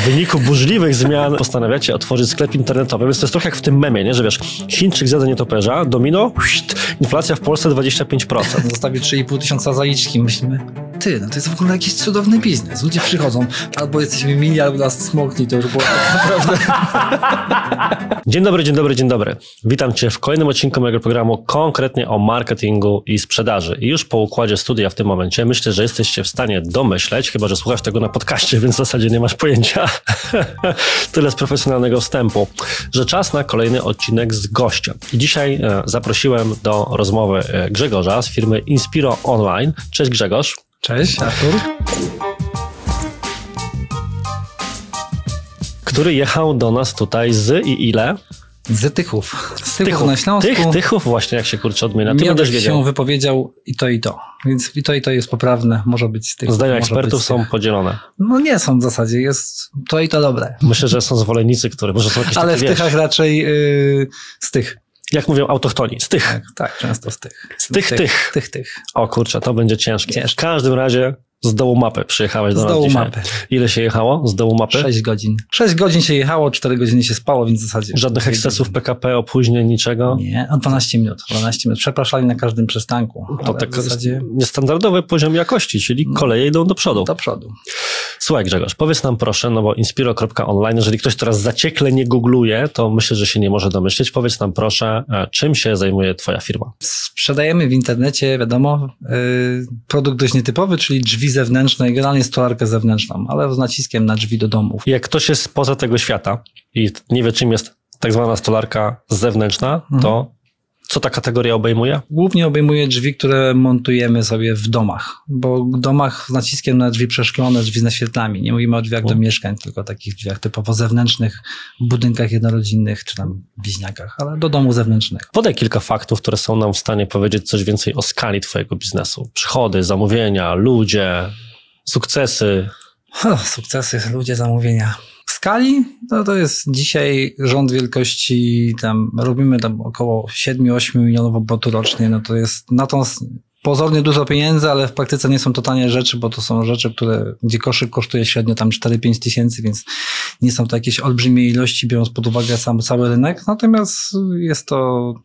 W wyniku burzliwych zmian postanawiacie otworzyć sklep internetowy, więc to jest trochę jak w tym memie, nie? Że wiesz, Chińczyk zjada nietoperza, domino, inflacja w Polsce 25%. Zostawił 3,5 tysiąca zaliczki. Myślimy, no to jest w ogóle jakiś cudowny biznes. Ludzie przychodzą, albo jesteśmy mili, albo nas smokni, to już było tak naprawdę. Dzień dobry. Witam Cię w kolejnym odcinku mojego programu, konkretnie o marketingu i sprzedaży. I już po układzie studia w tym momencie myślę, że jesteście w stanie domyśleć, chyba że słuchasz tego na podcaście, więc w zasadzie nie masz pojęcia, tyle z profesjonalnego wstępu, że czas na kolejny odcinek z gościem. I dzisiaj zaprosiłem do rozmowy Grzegorza z firmy Inspiro Online. Cześć Grzegorz. Cześć, Artur. Który jechał do nas tutaj z i ile? Z Tychów. Z Tychów na Śląsku. Tychów właśnie, jak się kurczę odmienia. Ty będziesz wiedział. się wypowiedział i to. Więc i to jest poprawne. Może być z Tychów. Zdania ekspertów są podzielone. No nie są w zasadzie. Jest to dobre. Myślę, że są zwolennicy, które może są jakieś ale takie, w Tychach raczej z tych. Jak mówią autochtoni, z tych. Tak, często z tych. Z tych. O kurczę, to będzie ciężkie. W każdym razie z dołu mapy przyjechałeś do nas dzisiaj. Mapy. Ile się jechało z dołu mapy? 6 godzin. 6 godzin się jechało, 4 godziny się spało, więc w zasadzie... Żadnych ekscesów PKP, opóźnień, niczego? Nie, 12 minut. Przepraszali na każdym przystanku. To tak w zasadzie niestandardowy poziom jakości, czyli koleje idą do przodu. Do przodu. Słuchaj Grzegorz, powiedz nam proszę, no bo inspiro.online, jeżeli ktoś teraz zaciekle nie googluje, to myślę, że się nie może domyśleć. Powiedz nam proszę, czym się zajmuje twoja firma? Sprzedajemy w internecie, wiadomo, produkt dość nietypowy, czyli drzwi zewnętrzne, generalnie stolarkę zewnętrzną, ale z naciskiem na drzwi do domów. Jak ktoś jest spoza tego świata i nie wie, czym jest tak zwana stolarka zewnętrzna, to co ta kategoria obejmuje? Głównie obejmuje drzwi, które montujemy sobie w domach, bo w domach z naciskiem na drzwi przeszklone, drzwi z naświetlami. Nie mówimy o drzwiach do mieszkań, tylko o takich drzwiach typowo zewnętrznych, w budynkach jednorodzinnych czy tam bliźniakach, ale do domu zewnętrznego. Podaj kilka faktów, które są nam w stanie powiedzieć coś więcej o skali twojego biznesu. Przychody, zamówienia, ludzie, sukcesy. Sukcesy, ludzie, zamówienia. W skali to jest dzisiaj rząd wielkości, robimy około 7-8 milionów obrotu rocznie, no to jest na tą pozornie dużo pieniędzy, ale w praktyce nie są to tanie rzeczy, bo to są rzeczy, gdzie koszyk kosztuje średnio 4-5 tysięcy, więc nie są to jakieś olbrzymie ilości, biorąc pod uwagę cały rynek, natomiast jest to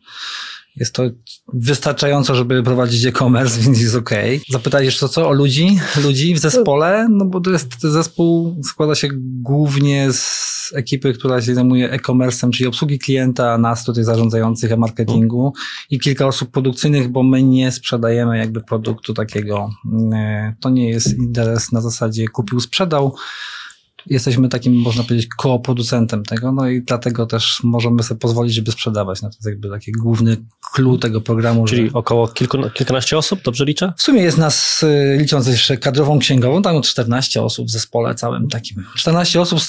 wystarczająco, żeby prowadzić e-commerce, więc jest okej. Zapytałeś co o ludzi w zespole, no bo zespół składa się głównie z ekipy, która się zajmuje e-commerce'em, czyli obsługi klienta, nas tutaj zarządzających e-marketingu i kilka osób produkcyjnych, bo my nie sprzedajemy jakby produktu takiego. To nie jest interes na zasadzie kupił, sprzedał. Jesteśmy takim, można powiedzieć, koproducentem tego, no i dlatego też możemy sobie pozwolić, żeby sprzedawać. No to jest jakby taki główny clue tego programu. Czyli około kilkanaście osób, dobrze liczę? W sumie jest nas, licząc jeszcze kadrową księgową, tam 14 osób w zespole całym takim. 14 osób,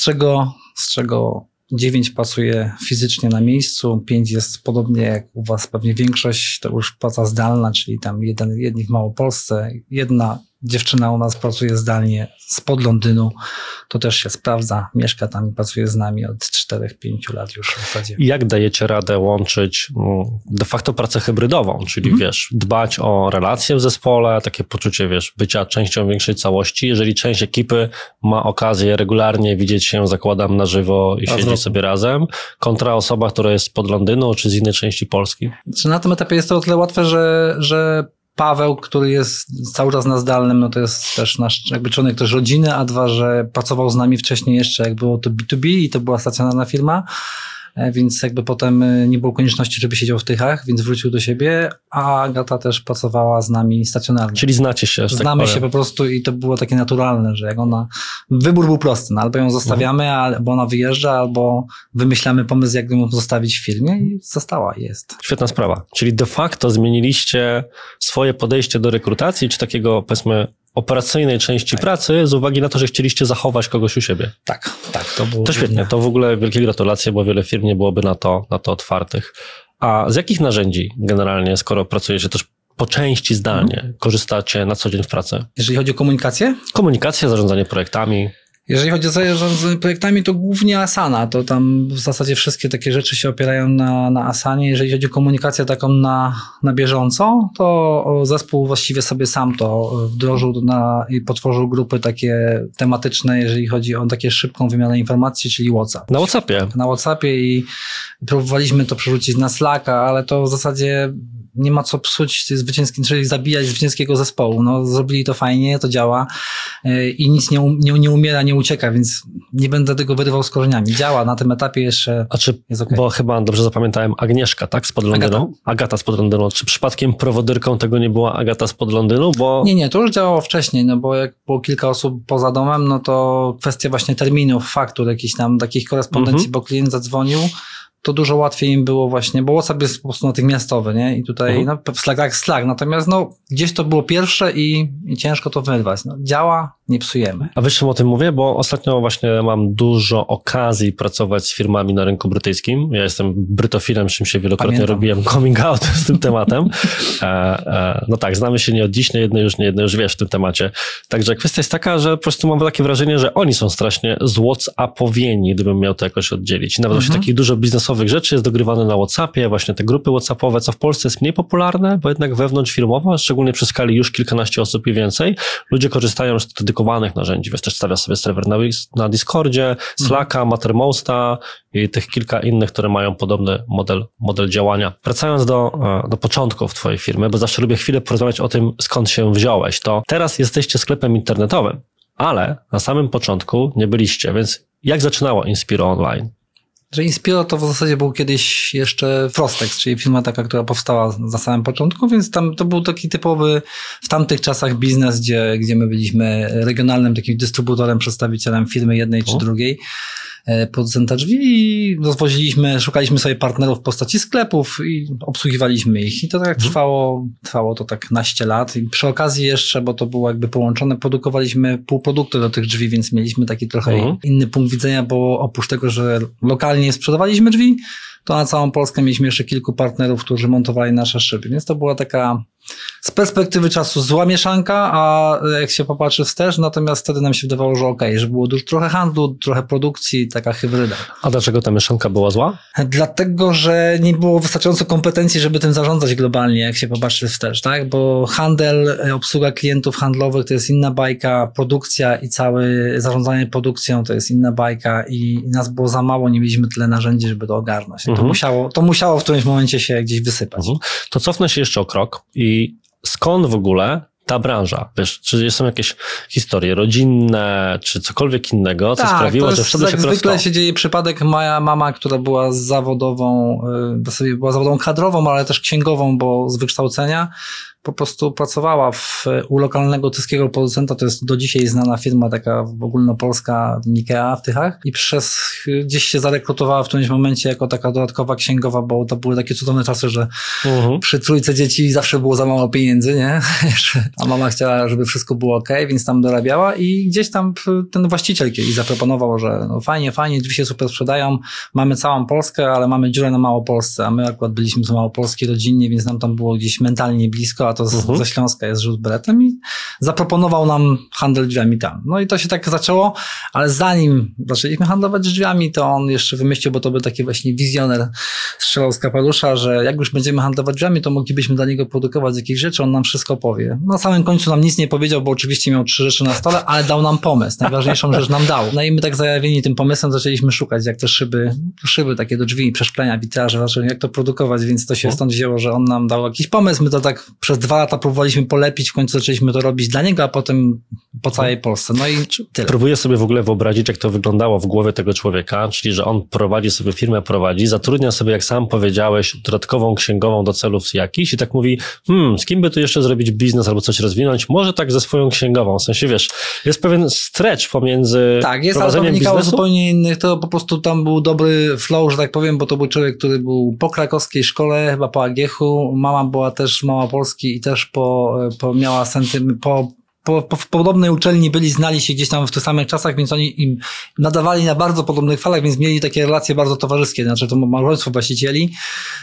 z czego 9 pracuje fizycznie na miejscu, 5 jest podobnie jak u was pewnie większość, to już praca zdalna, czyli tam jedni w Małopolsce, jedna dziewczyna u nas pracuje zdalnie spod Londynu, to też się sprawdza, mieszka tam i pracuje z nami od 4-5 lat już w zasadzie. I jak dajecie radę łączyć de facto pracę hybrydową, czyli dbać o relacje w zespole, takie poczucie, bycia częścią większej całości, jeżeli część ekipy ma okazję regularnie widzieć się, zakładam, na żywo i siedzieć sobie razem, kontra osoba, która jest spod Londynu czy z innej części Polski? Na tym etapie jest to o tyle łatwe, że Paweł, który jest cały czas na zdalnym, no to jest też nasz jakby członek też rodziny, a dwa, że pracował z nami wcześniej jeszcze, jak było to B2B i to była stacjonarna firma, więc jakby potem nie było konieczności, żeby siedział w Tychach, więc wrócił do siebie, a Agata też pracowała z nami stacjonarnie. Czyli znacie się, że Znamy się po prostu i to było takie naturalne, że jak wybór był prosty, no albo ją zostawiamy, albo ona wyjeżdża, albo wymyślamy pomysł, jak ją zostawić w firmie i została, jest. Świetna sprawa. Czyli de facto zmieniliście swoje podejście do rekrutacji, czy takiego, powiedzmy, operacyjnej części pracy z uwagi na to, że chcieliście zachować kogoś u siebie. Tak, to było. To świetnie, to w ogóle wielkie gratulacje, bo wiele firm nie byłoby na to otwartych. A z jakich narzędzi generalnie, skoro pracujecie też po części zdalnie, korzystacie na co dzień w pracy? Jeżeli chodzi o komunikację? Komunikacja, zarządzanie projektami. Jeżeli chodzi o zarządzanie projektami, to głównie Asana, to tam w zasadzie wszystkie takie rzeczy się opierają na Asanie. Jeżeli chodzi o komunikację taką na bieżąco, to zespół właściwie sobie sam to wdrożył i potworzył grupy takie tematyczne, jeżeli chodzi o takie szybką wymianę informacji, czyli WhatsApp. Na WhatsAppie? Na WhatsAppie i próbowaliśmy to przerzucić na Slacka, ale to w zasadzie nie ma co psuć zwycięski, czyli zabijać zwycięskiego zespołu. No, zrobili to fajnie, to działa i nic nie umiera, nie ucieka, więc nie będę tego wyrywał z korzeniami. Działa na tym etapie jeszcze. A czy, jest okay. Bo chyba dobrze zapamiętałem, Agnieszka, tak? Spod Londynu? Agata spod Londynu. Czy przypadkiem prowodyrką tego nie była Agata spod Londynu? Bo... Nie, to już działało wcześniej, no bo jak było kilka osób poza domem, no to kwestia właśnie terminów, faktur, jakichś tam takich korespondencji, bo klient zadzwonił, to dużo łatwiej im było właśnie, bo WhatsApp jest po prostu natychmiastowy, nie? I tutaj, no, Slack, natomiast no, gdzieś to było pierwsze i ciężko to wyrwać. No, działa, nie psujemy. A wiesz, czym o tym mówię? Bo ostatnio właśnie mam dużo okazji pracować z firmami na rynku brytyjskim. Ja jestem brytofilem, czym się wielokrotnie robiłem coming out z tym tematem. No tak, znamy się nie od dziś, nie jedno już wiesz w tym temacie. Także kwestia jest taka, że po prostu mam takie wrażenie, że oni są strasznie zWhatsAppowieni, gdybym miał to jakoś oddzielić. I nawet właśnie takich dużo biznesowych rzeczy jest dogrywane na WhatsAppie, właśnie te grupy WhatsAppowe, co w Polsce jest mniej popularne, bo jednak wewnątrzfirmowo, szczególnie przy skali już kilkanaście osób i więcej, ludzie korzystają z dedykowanych narzędzi, więc też stawia sobie serwer na Discordzie, Slacka, Mattermosta i tych kilka innych, które mają podobny model działania. Wracając do początków twojej firmy, bo zawsze lubię chwilę porozmawiać o tym, skąd się wziąłeś, to teraz jesteście sklepem internetowym, ale na samym początku nie byliście, więc jak zaczynało Inspiro Online? Że Inspiro to w zasadzie był kiedyś jeszcze Frostex, czyli firma taka, która powstała na samym początku, więc tam to był taki typowy w tamtych czasach biznes, gdzie my byliśmy regionalnym takim dystrybutorem, przedstawicielem firmy jednej czy drugiej, producenta drzwi i szukaliśmy sobie partnerów w postaci sklepów i obsługiwaliśmy ich. I to tak trwało to tak naście lat. I przy okazji jeszcze, bo to było jakby połączone, produkowaliśmy półprodukty do tych drzwi, więc mieliśmy taki trochę inny punkt widzenia, bo oprócz tego, że lokalnie sprzedawaliśmy drzwi, to na całą Polskę mieliśmy jeszcze kilku partnerów, którzy montowali nasze szyby. Więc to była taka z perspektywy czasu zła mieszanka, a jak się popatrzy wstecz, natomiast wtedy nam się wydawało, że okej, że było trochę handlu, trochę produkcji, taka hybryda. A dlaczego ta mieszanka była zła? Dlatego, że nie było wystarczająco kompetencji, żeby tym zarządzać globalnie, jak się popatrzy wstecz, tak? Bo handel, obsługa klientów handlowych to jest inna bajka, produkcja i całe zarządzanie produkcją to jest inna bajka i nas było za mało, nie mieliśmy tyle narzędzi, żeby to ogarnąć. To musiało w którymś momencie się gdzieś wysypać. To cofnę się jeszcze o krok i skąd w ogóle ta branża? Wiesz, czy są jakieś historie rodzinne, czy cokolwiek innego, co sprawiło, że wszedłeś akurat w to? Zwykle się dzieje przypadek. Moja mama, która była zawodową kadrową, ale też księgową, bo z wykształcenia, po prostu pracowała u lokalnego tyskiego producenta, to jest do dzisiaj znana firma taka ogólnopolska, Nikea w Tychach i gdzieś się zarekrutowała w którymś momencie jako taka dodatkowa księgowa, bo to były takie cudowne czasy, że przy trójce dzieci zawsze było za mało pieniędzy, nie? A mama chciała, żeby wszystko było okej, więc tam dorabiała i gdzieś tam ten właściciel kiedyś zaproponował, że no fajnie, drzwi się super sprzedają, mamy całą Polskę, ale mamy dziurę na Małopolsce, a my akurat byliśmy z Małopolski rodzinnie, więc nam tam było gdzieś mentalnie blisko, a to ze Śląska jest rzut beretem i zaproponował nam handel drzwiami tam. No i to się tak zaczęło, ale zanim zaczęliśmy handlować drzwiami, to on jeszcze wymyślił, bo to był taki właśnie wizjoner, strzelał z kapelusza, że jak już będziemy handlować drzwiami, to moglibyśmy dla niego produkować jakieś rzeczy, on nam wszystko powie. Na samym końcu nam nic nie powiedział, bo oczywiście miał 3 rzeczy na stole, ale dał nam pomysł. Najważniejszą rzecz nam dał. No i my tak zajawieni tym pomysłem zaczęliśmy szukać, jak te szyby takie do drzwi, przeszklenia, witraże, jak to produkować, więc to się stąd wzięło, że on nam dał jakiś pomysł. My to tak przez 2 lata próbowaliśmy polepić, w końcu zaczęliśmy to robić dla niego, a potem po całej Polsce. No i tyle. Próbuję sobie w ogóle wyobrazić, jak to wyglądało w głowie tego człowieka, czyli że on prowadzi sobie firmę, zatrudnia sobie, jak sam powiedziałeś, dodatkową księgową do celów jakichś i tak mówi, z kim by tu jeszcze zrobić biznes albo coś rozwinąć? Może tak ze swoją księgową. W sensie, wiesz, jest pewien stretch pomiędzy ale to wynikało zupełnie innych, to po prostu tam był dobry flow, że tak powiem, bo to był człowiek, który był po krakowskiej szkole, chyba po AGH-u, mama była też Małopolski i też miała w podobnej uczelni byli, znali się gdzieś tam w tych samych czasach, więc oni im nadawali na bardzo podobnych falach, więc mieli takie relacje bardzo towarzyskie, znaczy to małżeństwo właścicieli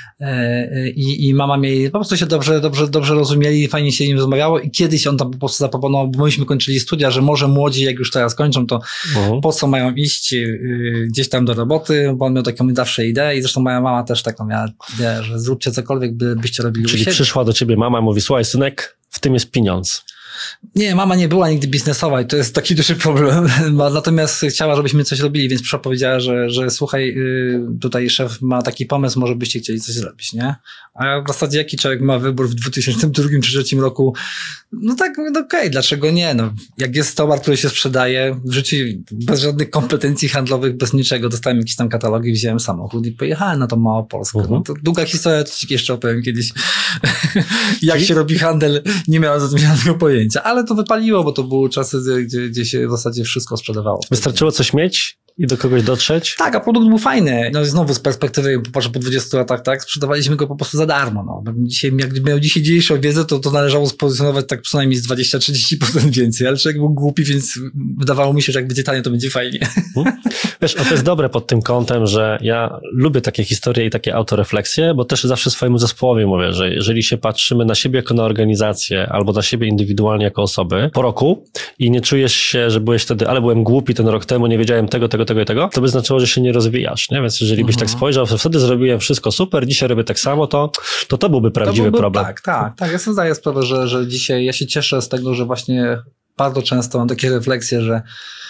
i mama mieli, po prostu się dobrze rozumieli, fajnie się im rozmawiało i kiedyś on tam po prostu zaproponował, bo myśmy kończyli studia, że może młodzi, jak już teraz kończą, to po co mają iść gdzieś tam do roboty, bo on miał taką zawsze ideę i zresztą moja mama też taką miała ideę, że zróbcie cokolwiek, byście robili u Czyli siebie. przyszła do ciebie mama, mówi, słuchaj synek, w tym jest pieniądz. Nie, mama nie była nigdy biznesowa i to jest taki duży problem, natomiast chciała, żebyśmy coś robili, więc przyszła, powiedziała, że słuchaj, tutaj szef ma taki pomysł, może byście chcieli coś zrobić, nie? A w zasadzie jaki człowiek ma wybór w 2002 czy 2003 roku? No tak, no okej, dlaczego nie? No, jak jest towar, który się sprzedaje w życiu bez żadnych kompetencji handlowych, bez niczego, dostałem jakieś tam katalogi, wziąłem samochód i pojechałem na tą Małopolskę. No to długa historia, to ci jeszcze opowiem kiedyś. Jak się robi handel, nie miałem za tym żadnego pojęcia, ale to wypaliło, bo to były czasy, gdzie się w zasadzie wszystko sprzedawało. Wystarczyło coś mieć i do kogoś dotrzeć? Tak, a produkt był fajny. No i znowu z perspektywy, popatrzę po 20 latach, tak, sprzedawaliśmy go po prostu za darmo. No. Jak miał dzisiejszą wiedzę, to należało spozycjonować tak przynajmniej z 20-30% więcej, ale człowiek był głupi, więc wydawało mi się, że jak będzie tanie, to będzie fajnie. Wiesz, to jest dobre pod tym kątem, że ja lubię takie historie i takie autorefleksje, bo też zawsze swojemu zespołowi mówię, że jeżeli się patrzymy na siebie jako na organizację albo na siebie indywidualnie jako osoby po roku i nie czujesz się, że byłeś wtedy, ale byłem głupi ten rok temu, nie wiedziałem tego, to by znaczyło, że się nie rozwijasz, nie? Więc jeżeli byś tak spojrzał, to wtedy zrobiłem wszystko super, dzisiaj robię tak samo, to byłby prawdziwy problem. Tak. Ja sobie zdaję sprawę, że dzisiaj ja się cieszę z tego, że właśnie bardzo często mam takie refleksje, że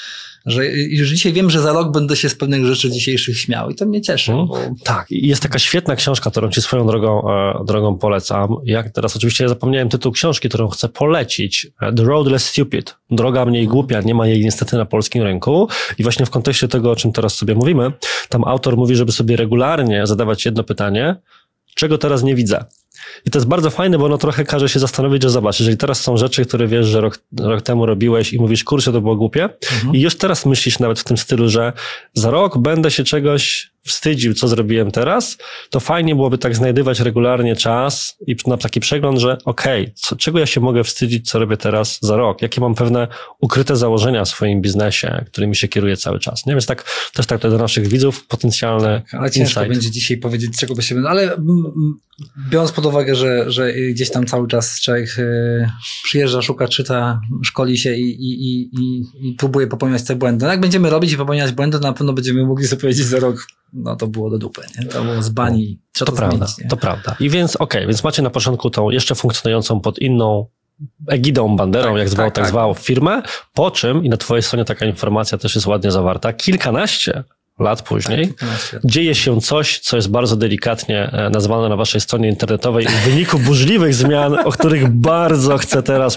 już dzisiaj wiem, że za rok będę się z pewnych rzeczy dzisiejszych śmiał i to mnie cieszy. Bo... Tak, i jest taka świetna książka, którą ci swoją drogą polecam. Jak teraz oczywiście ja zapomniałem tytuł książki, którą chcę polecić. The Road Less Stupid. Droga mniej głupia, nie ma jej niestety na polskim rynku. I właśnie w kontekście tego, o czym teraz sobie mówimy, tam autor mówi, żeby sobie regularnie zadawać jedno pytanie, czego teraz nie widzę. I to jest bardzo fajne, bo ono trochę każe się zastanowić, że zobacz, jeżeli teraz są rzeczy, które wiesz, że rok temu robiłeś i mówisz, kurczę, to było głupie i już teraz myślisz nawet w tym stylu, że za rok będę się czegoś wstydził, co zrobiłem teraz, to fajnie byłoby tak znajdywać regularnie czas i na taki przegląd, że czego ja się mogę wstydzić, co robię teraz za rok, jakie mam pewne ukryte założenia w swoim biznesie, którymi się kieruję cały czas. Nie? Więc też tak do naszych widzów potencjalne ale ciężko będzie dzisiaj powiedzieć, czego by się... Ale biorąc pod uwagę, że gdzieś tam cały czas człowiek przyjeżdża, szuka, czyta, szkoli się i próbuje popełniać te błędy. No jak będziemy robić i popełniać błędy, to na pewno będziemy mogli sobie powiedzieć za rok, no to było do dupy, nie? To było z bani. To prawda, zmienić, nie? To prawda. I więc więc macie na początku tą jeszcze funkcjonującą pod inną egidą, banderą, tak zwał firmę, po czym, i na twojej stronie taka informacja też jest ładnie zawarta, kilkanaście lat później dzieje się coś, co jest bardzo delikatnie nazwane na waszej stronie internetowej w wyniku burzliwych zmian, o których bardzo chcę teraz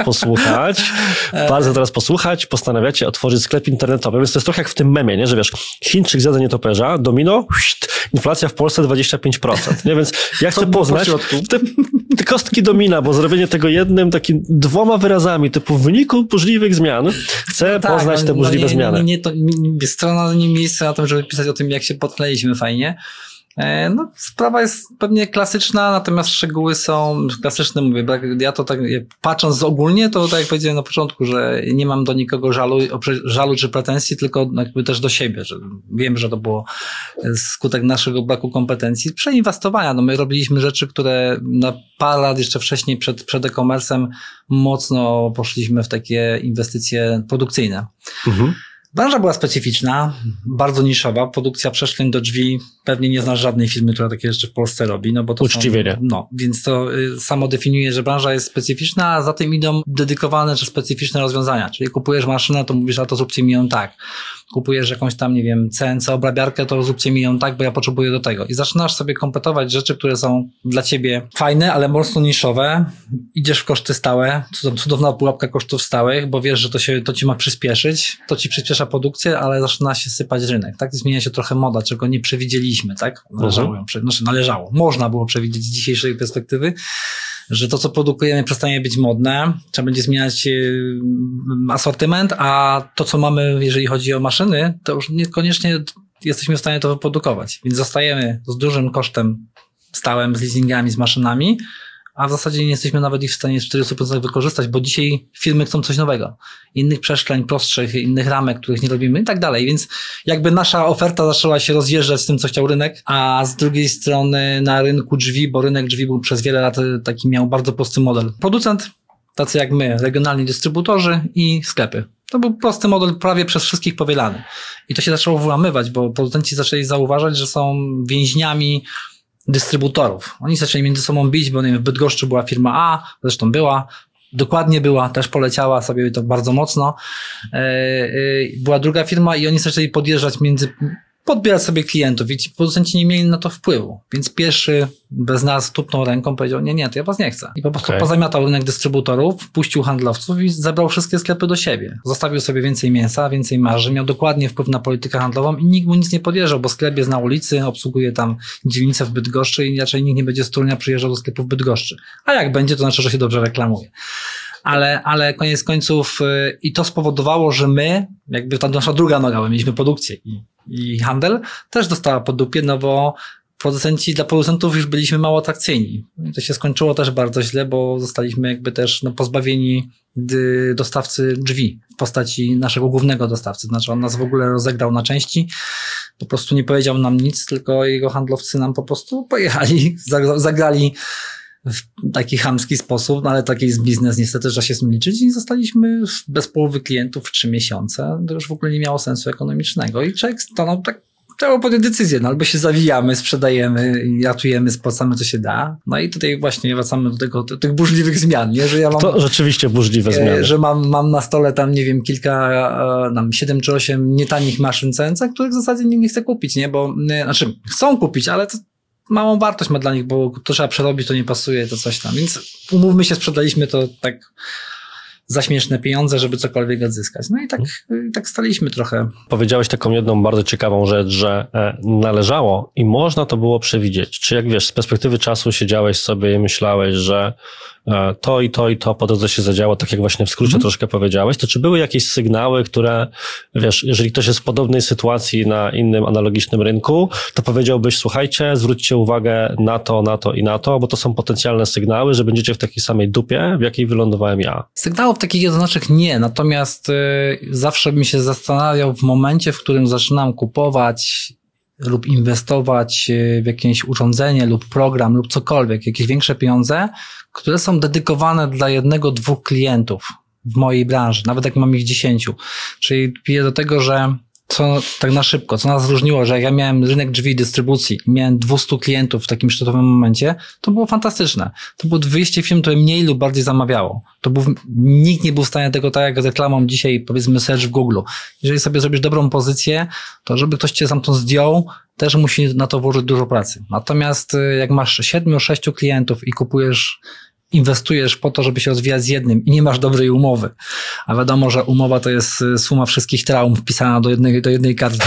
posłuchać. Postanawiacie otworzyć sklep internetowy, więc to jest trochę jak w tym memie, nie? Że wiesz, Chińczyk zjada nietoperza, domino, inflacja w Polsce 25%, nie? Więc ja chcę poznać te kostki domina, bo zrobienie tego jednym, takim 2 wyrazami, typu w wyniku burzliwych zmian, chcę poznać te burzliwe zmiany. Strona nie miejsce na tym, żeby pisać o tym, jak się potknęliśmy fajnie. No, sprawa jest pewnie klasyczna, natomiast szczegóły są klasyczne, mówię, ja to tak, patrząc ogólnie, to tak jak powiedziałem na początku, że nie mam do nikogo żalu czy pretensji, tylko jakby też do siebie, że wiem, że to było skutek naszego braku kompetencji, przeinwestowania. No, my robiliśmy rzeczy, które na parę lat jeszcze wcześniej przed e-commerce'em mocno poszliśmy w takie inwestycje produkcyjne. Branża była specyficzna, bardzo niszowa, produkcja przeszkleń do drzwi, pewnie nie znasz żadnej firmy, która takie jeszcze w Polsce robi, no bo to uczciwie nie. No, więc to samo definiuje, że branża jest specyficzna, a za tym idą dedykowane czy specyficzne rozwiązania, czyli kupujesz maszynę, to mówisz, a to zróbcie mi ją tak. Kupujesz jakąś tam, nie wiem, CNC obrabiarkę, to zróbcie mi ją tak, bo ja potrzebuję do tego. I zaczynasz sobie kompletować rzeczy, które są dla ciebie fajne, ale mocno niszowe. Idziesz w koszty stałe, cudowna pułapka kosztów stałych, bo wiesz, że to ci ma przyspieszyć, to ci przyspiesza produkcję, ale zaczyna się sypać rynek, tak? Zmienia się trochę moda, czego nie przewidzieliśmy, tak? Należało. Można było przewidzieć z dzisiejszej perspektywy, że to, co produkujemy, przestanie być modne, trzeba będzie zmieniać asortyment, a to, co mamy, jeżeli chodzi o maszyny, to już niekoniecznie jesteśmy w stanie to wyprodukować. Więc zostajemy z dużym kosztem stałym, z leasingami, z maszynami, a w zasadzie nie jesteśmy nawet ich w stanie w 40% wykorzystać, bo dzisiaj firmy chcą coś nowego. Innych przeszkleń, prostszych, innych ramek, których nie robimy i tak dalej. Więc jakby nasza oferta zaczęła się rozjeżdżać z tym, co chciał rynek, a z drugiej strony na rynku drzwi, bo rynek drzwi był przez wiele lat taki, miał bardzo prosty model. Producent, tacy jak my, regionalni dystrybutorzy i sklepy. To był prosty model, prawie przez wszystkich powielany. I to się zaczęło wyłamywać, bo producenci zaczęli zauważać, że są więźniami dystrybutorów. Oni zaczęli między sobą bić, bo nie wiem, w Bydgoszczy była firma A, zresztą dokładnie była, też poleciała sobie to bardzo mocno. Była druga firma i oni zaczęli podbierać sobie klientów i ci producenci nie mieli na to wpływu. Więc pierwszy bez nas tupnął ręką, powiedział, nie, to ja was nie chcę. I po prostu pozamiatał rynek dystrybutorów, wpuścił handlowców i zebrał wszystkie sklepy do siebie. Zostawił sobie więcej mięsa, więcej marży, miał dokładnie wpływ na politykę handlową i nikt mu nic nie podjeżdżał, bo sklep jest na ulicy, obsługuje tam dzielnicę w Bydgoszczy i raczej nikt nie będzie z Torunia przyjeżdżał do sklepu w Bydgoszczy. A jak będzie, to znaczy, że się dobrze reklamuje. Ale koniec końców i to spowodowało, że my, jakby ta nasza druga noga, mieliśmy produkcję i handel, też dostała po dupie, no bo dla producentów już byliśmy mało atrakcyjni. I to się skończyło też bardzo źle, bo zostaliśmy jakby też pozbawieni dostawcy drzwi w postaci naszego głównego dostawcy. Znaczy on nas w ogóle rozegrał na części, po prostu nie powiedział nam nic, tylko jego handlowcy nam po prostu pojechali, zagrali w taki chamski sposób, no ale taki jest biznes niestety, że się z tym liczyć i zostaliśmy bez połowy klientów w 3 miesiące. To już w ogóle nie miało sensu ekonomicznego i człowiek stanął tak, trzeba podjąć decyzję, no albo się zawijamy, sprzedajemy, ratujemy, spłacamy co się da. No i tutaj właśnie wracamy do tych burzliwych zmian, nie? Że ja mam, to rzeczywiście burzliwe zmiany. Że mam na stole tam, nie wiem, 7 czy 8 nietanich maszyn CNC, których w zasadzie nie chcę kupić, nie? Bo, chcą kupić, ale to małą wartość ma dla nich, bo to trzeba przerobić, to nie pasuje, to coś tam. Więc umówmy się, sprzedaliśmy to tak za śmieszne pieniądze, żeby cokolwiek odzyskać. No i tak staliśmy trochę. Powiedziałeś taką jedną bardzo ciekawą rzecz, że należało i można to było przewidzieć. Czy jak wiesz, z perspektywy czasu siedziałeś sobie i myślałeś, że to i to i to po drodze się zadziało, tak jak właśnie w skrócie troszkę powiedziałeś, to czy były jakieś sygnały, które, wiesz, jeżeli ktoś jest w podobnej sytuacji na innym analogicznym rynku, to powiedziałbyś, słuchajcie, zwróćcie uwagę na to i na to, bo to są potencjalne sygnały, że będziecie w takiej samej dupie, w jakiej wylądowałem ja. Sygnałów takich jednoznacznych nie, natomiast zawsze bym się zastanawiał w momencie, w którym zaczynam kupować lub inwestować w jakieś urządzenie lub program lub cokolwiek, jakieś większe pieniądze, które są dedykowane dla 1-2 klientów w mojej branży, nawet jak mam ich 10. Czyli piję do tego, że tak na szybko, co nas różniło, że jak ja miałem rynek drzwi dystrybucji i miałem 200 klientów w takim szczytowym momencie, to było fantastyczne. To było 200 firm, które mniej lub bardziej zamawiało. Nikt nie był w stanie tego tak jak reklamą dzisiaj, powiedzmy search w Google. Jeżeli sobie zrobisz dobrą pozycję, to żeby ktoś cię stamtąd zdjął, też musi na to włożyć dużo pracy. Natomiast jak masz 7-6 klientów i inwestujesz po to, żeby się rozwijać z jednym i nie masz dobrej umowy. A wiadomo, że umowa to jest suma wszystkich traum wpisana do jednej karty.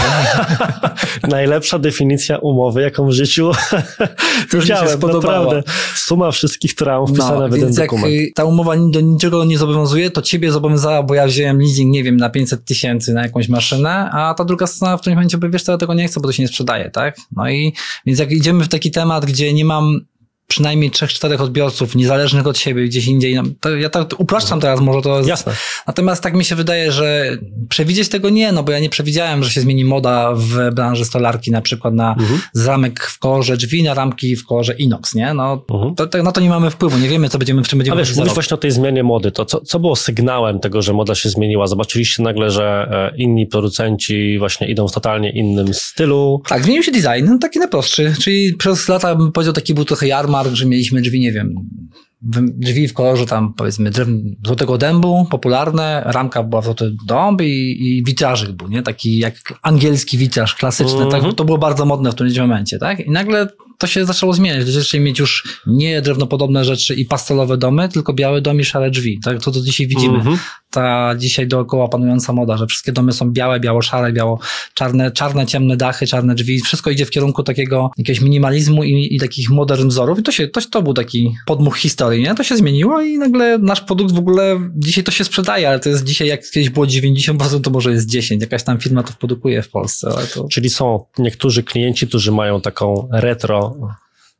Najlepsza definicja umowy, jaką w życiu widziałem, naprawdę. Suma wszystkich traum wpisana w jeden dokument. Jak ta umowa do niczego nie zobowiązuje, to ciebie zobowiązała, bo ja wziąłem leasing, nie wiem, na 500 000 na jakąś maszynę, a ta druga strona w którymś momencie powie, wiesz co, ja tego nie chcę, bo to się nie sprzedaje, tak? No i więc jak idziemy w taki temat, gdzie nie mam przynajmniej 3-4 odbiorców niezależnych od siebie gdzieś indziej. Ja tak upraszczam teraz może to. Jasne. Natomiast tak mi się wydaje, że przewidzieć tego nie, no bo ja nie przewidziałem, że się zmieni moda w branży stolarki na przykład na z ramek w kolorze drzwi, na ramki w kolorze inox, nie? No na to nie mamy wpływu, nie wiemy w czym będziemy. A wiesz, mówisz właśnie o tej zmianie mody, to co było sygnałem tego, że moda się zmieniła? Zobaczyliście nagle, że inni producenci właśnie idą w totalnie innym stylu? Tak, zmienił się design, no taki najprostszy, czyli przez lata bym powiedział taki był trochę jarmark, że mieliśmy drzwi, nie wiem, drzwi w kolorze tam powiedzmy złotego dębu, popularne, ramka była w złoty dąb i witrażyk był, nie? Taki jak angielski witraż, klasyczny, tak? To było bardzo modne w którymś momencie, tak? I nagle to się zaczęło zmieniać, zaczęli mieć już nie drewnopodobne rzeczy i pastelowe domy, tylko białe domy i szare drzwi, tak? To dzisiaj widzimy. Ta dzisiaj dookoła panująca moda, że wszystkie domy są białe, biało-szare, czarne, ciemne dachy, czarne drzwi, wszystko idzie w kierunku takiego jakiegoś minimalizmu i takich modern wzorów i to był taki podmuch historii, nie? To się zmieniło i nagle nasz produkt w ogóle, dzisiaj to się sprzedaje, ale to jest dzisiaj, jak kiedyś było 90%, to może jest 10%. Jakaś tam firma to produkuje w Polsce. Ale to... Czyli są niektórzy klienci, którzy mają taką retro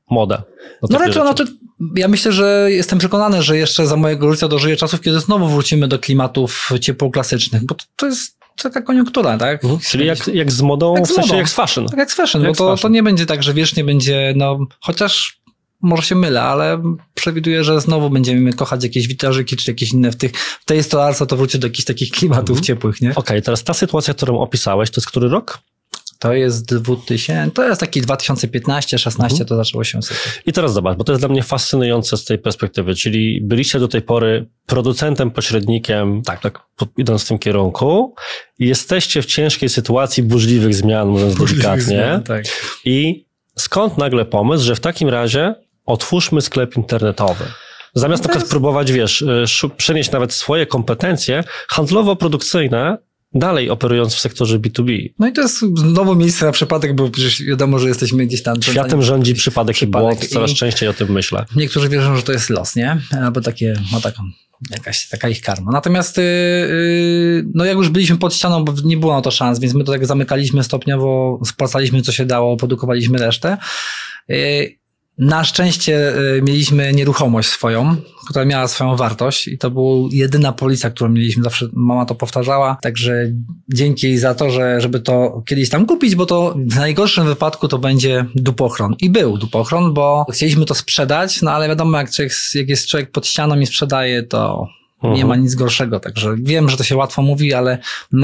modę. No raczej, ja myślę, że jestem przekonany, że jeszcze za mojego życia dożyję czasów, kiedy znowu wrócimy do klimatów ciepłoklasycznych, bo to jest taka koniunktura, tak? Czyli jak z modą, w sensie jak z fashion. Tak jak z fashion, bo to nie będzie tak, że wiecznie będzie, chociaż może się mylę, ale przewiduję, że znowu będziemy kochać jakieś witrażyki, czy jakieś inne w tej stolarce, to wróci do jakichś takich klimatów ciepłych, nie? Okej, teraz ta sytuacja, którą opisałeś, to jest który rok? To jest taki 2015-16 to zaczęło się sypać. I teraz zobacz, bo to jest dla mnie fascynujące z tej perspektywy, czyli byliście do tej pory producentem, pośrednikiem, tak idąc w tym kierunku i jesteście w ciężkiej sytuacji burzliwych zmian, mówiąc delikatnie. Tak. I skąd nagle pomysł, że w takim razie otwórzmy sklep internetowy? Zamiast na przykład próbować, przenieść nawet swoje kompetencje handlowo-produkcyjne, dalej operując w sektorze B2B. No i to jest znowu miejsce na przypadek, bo przecież wiadomo, że jesteśmy gdzieś tam. Światem rządzi przypadek i błąd, coraz częściej o tym myślę. Niektórzy wierzą, że to jest los, nie? Albo taka ich karma. Natomiast jak już byliśmy pod ścianą, bo nie było na to szans, więc my to tak zamykaliśmy stopniowo, spłacaliśmy co się dało, produkowaliśmy resztę. Na szczęście mieliśmy nieruchomość swoją, która miała swoją wartość i to była jedyna policja, którą mieliśmy, zawsze mama to powtarzała, także dzięki jej za to, żeby to kiedyś tam kupić, bo to w najgorszym wypadku to będzie dupochron. I był dupochron, bo chcieliśmy to sprzedać, ale wiadomo, jak jest człowiek pod ścianą i sprzedaje, to nie ma nic gorszego, także wiem, że to się łatwo mówi, ale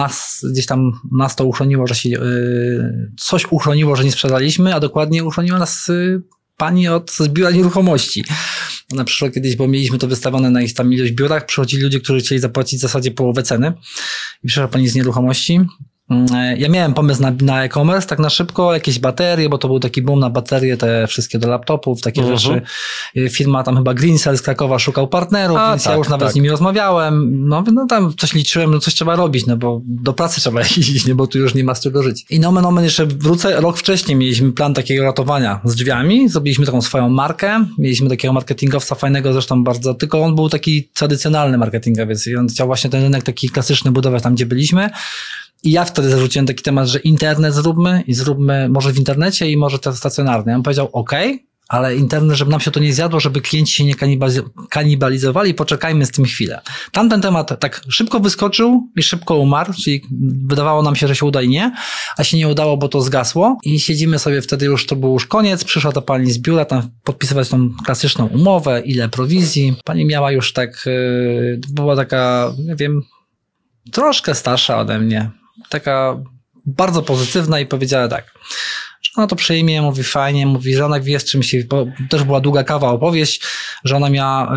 nas to uchroniło, że się coś uchroniło, że nie sprzedaliśmy, a dokładnie uchroniła nas pani od biura nieruchomości. Ona przyszła kiedyś, bo mieliśmy to wystawione na ich tam ilość biurach, przychodzili ludzie, którzy chcieli zapłacić w zasadzie połowę ceny i przyszła pani z nieruchomości. Ja miałem pomysł na e-commerce, tak na szybko, jakieś baterie, bo to był taki boom na baterie, te wszystkie do laptopów, takie rzeczy. Firma tam chyba Greencell z Krakowa szukał partnerów, więc ja już nawet z nimi rozmawiałem. No tam coś liczyłem, coś trzeba robić, bo do pracy trzeba iść, bo tu już nie ma z czego żyć. I nomen jeszcze wrócę, rok wcześniej mieliśmy plan takiego ratowania z drzwiami, zrobiliśmy taką swoją markę, mieliśmy takiego marketingowca fajnego zresztą bardzo, tylko on był taki tradycjonalny marketingowiec i on chciał właśnie ten rynek taki klasyczny budować tam, gdzie byliśmy. I ja wtedy zarzuciłem taki temat, że internet zróbmy może w internecie i może to stacjonarnie. On powiedział, ale internet, żeby nam się to nie zjadło, żeby klienci się nie kanibalizowali, poczekajmy z tym chwilę. Tamten temat tak szybko wyskoczył i szybko umarł, czyli wydawało nam się, że się uda i nie, a się nie udało, bo to zgasło i siedzimy sobie wtedy to był już koniec, przyszła ta pani z biura tam podpisywać tą klasyczną umowę, ile prowizji. Pani miała już była taka, nie wiem, troszkę starsza ode mnie, taka bardzo pozytywna i powiedziała tak, że ona to przejmie, mówi fajnie, mówi, że ona wie z czym się, bo też była długa opowieść, że ona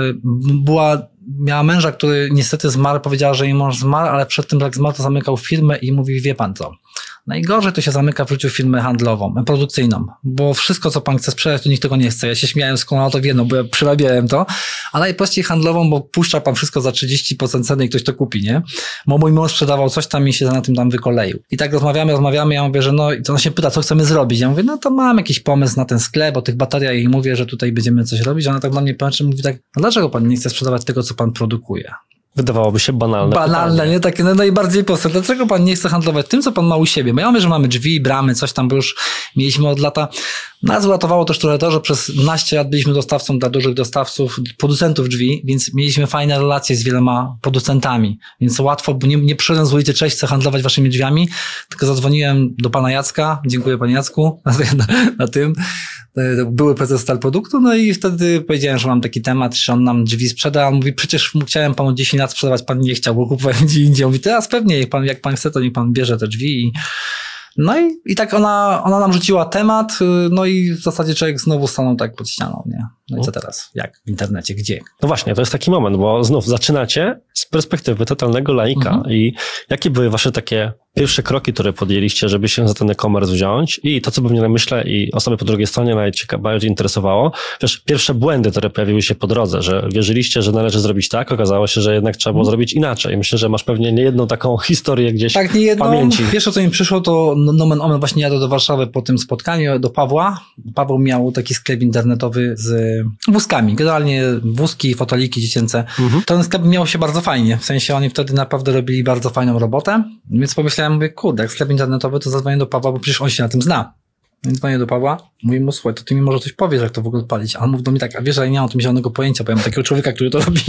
miała męża, który niestety zmarł, powiedziała, że jej mąż zmarł, ale przed tym jak zmarł, to zamykał firmę i mówi, wie pan co, najgorzej to się zamyka w życiu firmę handlową, produkcyjną, bo wszystko, co pan chce sprzedać, to nikt tego nie chce. Ja się śmiałem, skąd ona to wie, bo ja przerabiałem to, a najprościej handlową, bo puszcza pan wszystko za 30% ceny i ktoś to kupi, nie? Bo mój mąż sprzedawał coś tam i się na tym tam wykoleił. I tak rozmawiamy, ja mówię, że i to ona się pyta, co chcemy zrobić. Ja mówię, to mam jakiś pomysł na ten sklep, o tych bateriach i mówię, że tutaj będziemy coś robić. Ona tak na mnie patrzy, mówi tak, dlaczego pan nie chce sprzedawać tego, co pan produkuje? Wydawałoby się banalne. Banalne, nie? Takie najbardziej proste. Dlaczego pan nie chce handlować tym, co pan ma u siebie? Bo ja mówię, że mamy drzwi, bramy, coś tam, bo już mieliśmy od lata. Nas uratowało też trochę to, że przez 12 lat byliśmy dostawcą dla dużych dostawców, producentów drzwi, więc mieliśmy fajne relacje z wieloma producentami. Więc łatwo, bo nie przyszedłem z ulicy, cześć, chcę handlować waszymi drzwiami, tylko zadzwoniłem do pana Jacka, dziękuję panie Jacku na tym. Były prezes Stal Produktu, i wtedy powiedziałem, że mam taki temat, że on nam drzwi sprzeda. On mówi, przecież chciałem panu 10 lat sprzedawać, pan nie chciał, bo kupowałem gdzie indziej. On mówi, teraz pewnie, jak pan chce, to niech pan bierze te drzwi. I tak ona nam rzuciła temat, i w zasadzie człowiek znowu stanął tak pod ścianą, nie? No i co teraz? Jak? W internecie? Gdzie? No właśnie, to jest taki moment, bo znów zaczynacie z perspektywy totalnego laika i jakie były wasze takie pierwsze kroki, które podjęliście, żeby się za ten e-commerce wziąć i to, co by mnie na myślę i osoby po drugiej stronie najbardziej interesowało, pierwsze błędy, które pojawiły się po drodze, że wierzyliście, że należy zrobić tak, okazało się, że jednak trzeba było zrobić inaczej. Myślę, że masz pewnie niejedną taką historię gdzieś w pamięci. Pierwsze, co mi przyszło, to nomen omen, właśnie jadę do Warszawy po tym spotkaniu, do Pawła. Paweł miał taki sklep internetowy z wózkami, generalnie wózki, fotoliki dziecięce. Ten sklep miał się bardzo fajnie, w sensie oni wtedy naprawdę robili bardzo fajną robotę, więc pomyślałem, mówię, kurde, jak sklep internetowy, to zadzwonię do Pawła, bo przecież on się na tym zna. Więc dzwonię do Pawła, mówię mu, słuchaj, to ty mi może coś powiesz, jak to w ogóle odpalić. A on mówi do mnie tak, a wiesz, ja nie mam o tym zielonego pojęcia, bo ja mam takiego człowieka, który to robi.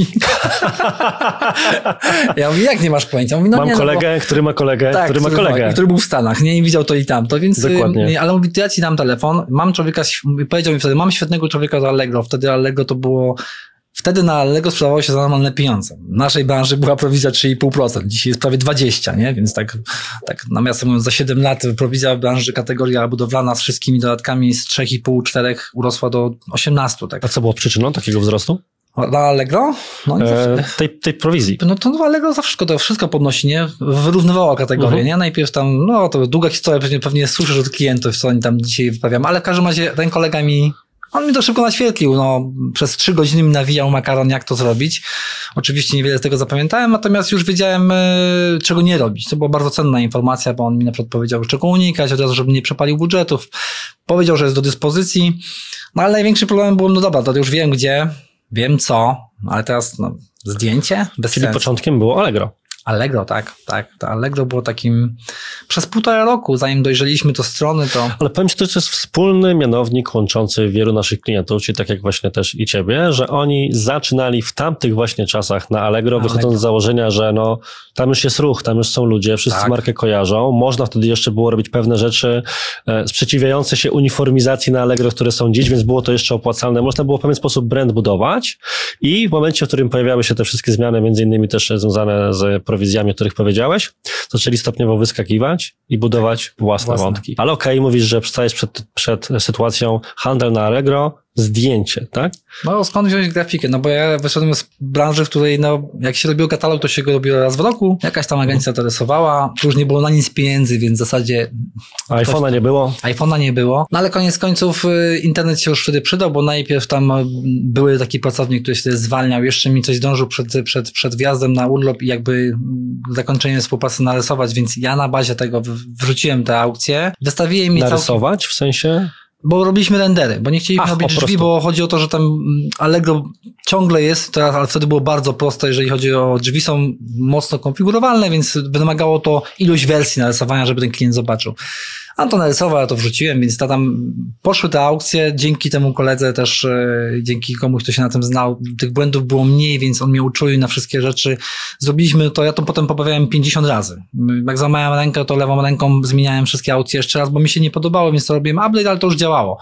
Ja mówię, jak nie masz pojęcia? Mówi, Mam kolegę, który ma kolegę, tak, który ma kolegę. który był w Stanach, nie? I widział to i tamto, więc... Dokładnie. Ale mówi, to ja ci dam telefon, mam człowieka, powiedział mi wtedy, mam świetnego człowieka do Allegro, wtedy Allegro to było... Wtedy na Allegro sprzedawało się za normalne pieniądze. W naszej branży była prowizja 3,5%. Dzisiaj jest prawie 20%, nie? Więc tak nawiasem mówiąc, za 7 lat prowizja w branży kategoria budowlana z wszystkimi dodatkami z 3,5-4 urosła do 18%. Tak. A co było przyczyną takiego wzrostu? Na Allegro? No, tej prowizji. No to Allegro to wszystko podnosi, nie? Wyrównywało kategorię, nie? Najpierw tam, no to długa historia, pewnie słyszysz od klientów, co oni tam dzisiaj wyprawiają, ale w każdym razie ten kolega on mi to szybko naświetlił, no, przez 3 godziny mi nawijał makaron, jak to zrobić. Oczywiście niewiele z tego zapamiętałem, natomiast już wiedziałem, czego nie robić. To była bardzo cenna informacja, bo on mi na przykład powiedział, czego unikać, od razu, żeby nie przepalił budżetów. Powiedział, że jest do dyspozycji. No ale największy problem był, no dobra, to już wiem gdzie, wiem co, ale teraz zdjęcie bez Czyli sensu. początkiem było Allegro. Allegro, tak. To Allegro było takim przez 1,5 roku, zanim dojrzeliśmy do strony, to... Ale powiem ci, to jest wspólny mianownik łączący wielu naszych klientów, czyli tak jak właśnie też i ciebie, że oni zaczynali w tamtych właśnie czasach na Allegro, wychodząc z założenia, że tam już jest ruch, tam już są ludzie, wszyscy markę kojarzą, można wtedy jeszcze było robić pewne rzeczy sprzeciwiające się uniformizacji na Allegro, które są dziś, więc było to jeszcze opłacalne. Można było w pewien sposób brand budować i w momencie, w którym pojawiały się te wszystkie zmiany, między innymi też związane z prowizjami, o których powiedziałeś, zaczęli stopniowo wyskakiwać i budować własne wątki. Ale okej, mówisz, że stajesz przed sytuacją handel na Allegro, zdjęcie, tak? No skąd wziąć grafikę? No bo ja wyszedłem z branży, w której jak się robiło katalog, to się go robiło raz w roku. Jakaś tam agencja to rysowała, już nie było na nic pieniędzy, więc w zasadzie... iPhone'a nie było? iPhone'a nie było. No ale koniec końców internet się już wtedy przydał, bo najpierw tam były taki pracownik, który się wtedy zwalniał, jeszcze mi coś zdążył przed wjazdem na urlop i jakby zakończenie współpracy narysować, więc ja na bazie tego wrzuciłem te aukcje. Wystawiłem mi narysować w sensie? Bo robiliśmy rendery, bo nie chcieliśmy robić drzwi, bo chodzi o to, że tam Allegro ciągle jest teraz, ale wtedy było bardzo proste, jeżeli chodzi o drzwi, są mocno konfigurowalne, więc wymagało to ilość wersji narysowania, żeby ten klient zobaczył. A to narysował, ja to wrzuciłem, więc tam poszły te aukcje, dzięki temu koledze też, dzięki komuś, kto się na tym znał, tych błędów było mniej, więc on mnie uczulił na wszystkie rzeczy. Zrobiliśmy to, ja to potem poprawiałem 50 razy. Jak złamałem rękę, to lewą ręką zmieniałem wszystkie aukcje jeszcze raz, bo mi się nie podobało, więc to robiłem update, ale to już działało.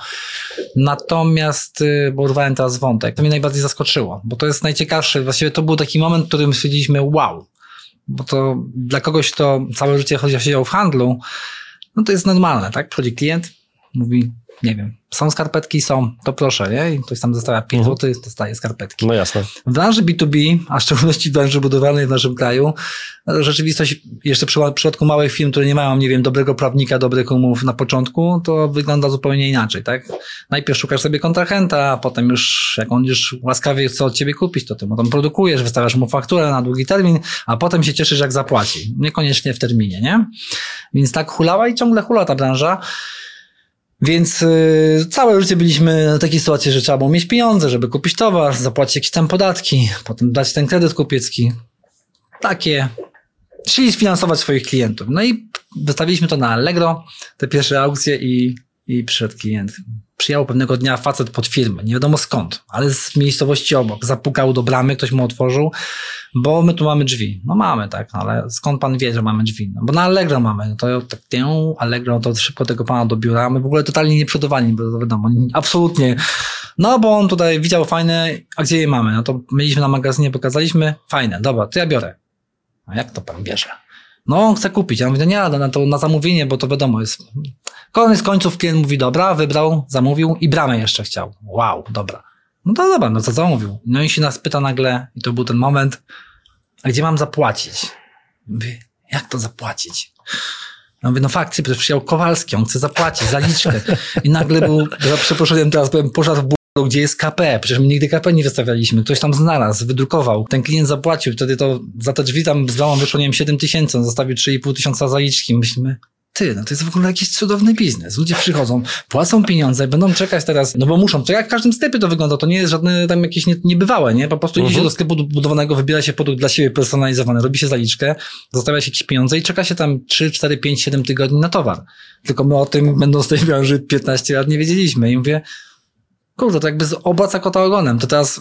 Natomiast, bo urwałem teraz wątek, to mnie najbardziej zaskoczyło, bo to jest najciekawsze, właściwie to był taki moment, w którym stwierdziliśmy wow, bo to dla kogoś, kto całe życie siedział w handlu, no to jest normalne, tak? Przychodzi klient, mówi, nie wiem, są skarpetki, to proszę, nie? I ktoś tam zostawia 5 zł, dostaje skarpetki. No jasne. W branży B2B, a w szczególności w branży budowlanej w naszym kraju, rzeczywistość, jeszcze w przypadku małych firm, które nie mają, nie wiem, dobrego prawnika, dobrych umów na początku, to wygląda zupełnie inaczej, tak? Najpierw szukasz sobie kontrahenta, a potem już, jak on już łaskawie chce od ciebie kupić, to ty mu tam produkujesz, wystawiasz mu fakturę na długi termin, a potem się cieszysz, jak zapłaci. Niekoniecznie w terminie, nie? Więc tak hulała i ciągle hula ta branża. Więc całe życie byliśmy na takiej sytuacji, że trzeba było mieć pieniądze, żeby kupić towar, zapłacić jakieś tam podatki, potem dać ten kredyt kupiecki. Czyli sfinansować swoich klientów. No i wystawiliśmy to na Allegro, te pierwsze aukcje i przyszedł klient. Przyjechał pewnego dnia facet pod firmę, nie wiadomo skąd, ale z miejscowości obok. Zapukał do bramy, ktoś mu otworzył, bo my tu mamy drzwi. No mamy, tak, ale skąd pan wie, że mamy drzwi? No bo na Allegro mamy. No to tak, Allegro, to szybko tego pana do biura. My w ogóle totalnie nieprzygotowani, bo wiadomo, absolutnie. No bo on tutaj widział fajne, a gdzie je mamy? No to mieliśmy na magazynie, pokazaliśmy, fajne, dobra, to ja biorę. A jak to pan bierze? No on chce kupić. Ja mówię, no nie, na zamówienie, bo to wiadomo jest. Koniec końców klient mówi, dobra, wybrał, zamówił i bramę jeszcze chciał. Wow, dobra. No to dobra, no to zamówił. No i się nas pyta nagle, i to był ten moment, a gdzie mam zapłacić? Mówię, jak to zapłacić? Ja mówię, no faktycznie, przecież przyjął Kowalski, on chce zapłacić, zaliczkę. I nagle był, za przeproszeniem teraz powiem, pożar w gdzie jest KP, przecież my nigdy KP nie wystawialiśmy, ktoś tam znalazł, wydrukował, ten klient zapłacił, wtedy to za te drzwi tam z bramą wyszło, nie wiem, 7 000, on zostawił 3,5 tysiąca zaliczki, myślimy, no to jest w ogóle jakiś cudowny biznes. Ludzie przychodzą, płacą pieniądze, będą czekać teraz, no bo muszą, to jak w każdym sklepie to wygląda, to nie jest żadne tam jakieś niebywałe, nie? Po prostu idzie się do sklepu budowanego, wybiera się produkt dla siebie personalizowany, robi się zaliczkę, zostawia się jakieś pieniądze i czeka się tam 3, 4, 5, 7 tygodni na towar. Tylko my o tym, będąc w tej branży 15 lat, nie wiedzieliśmy i mówię, kurde, to jakby obraca kota ogonem. To teraz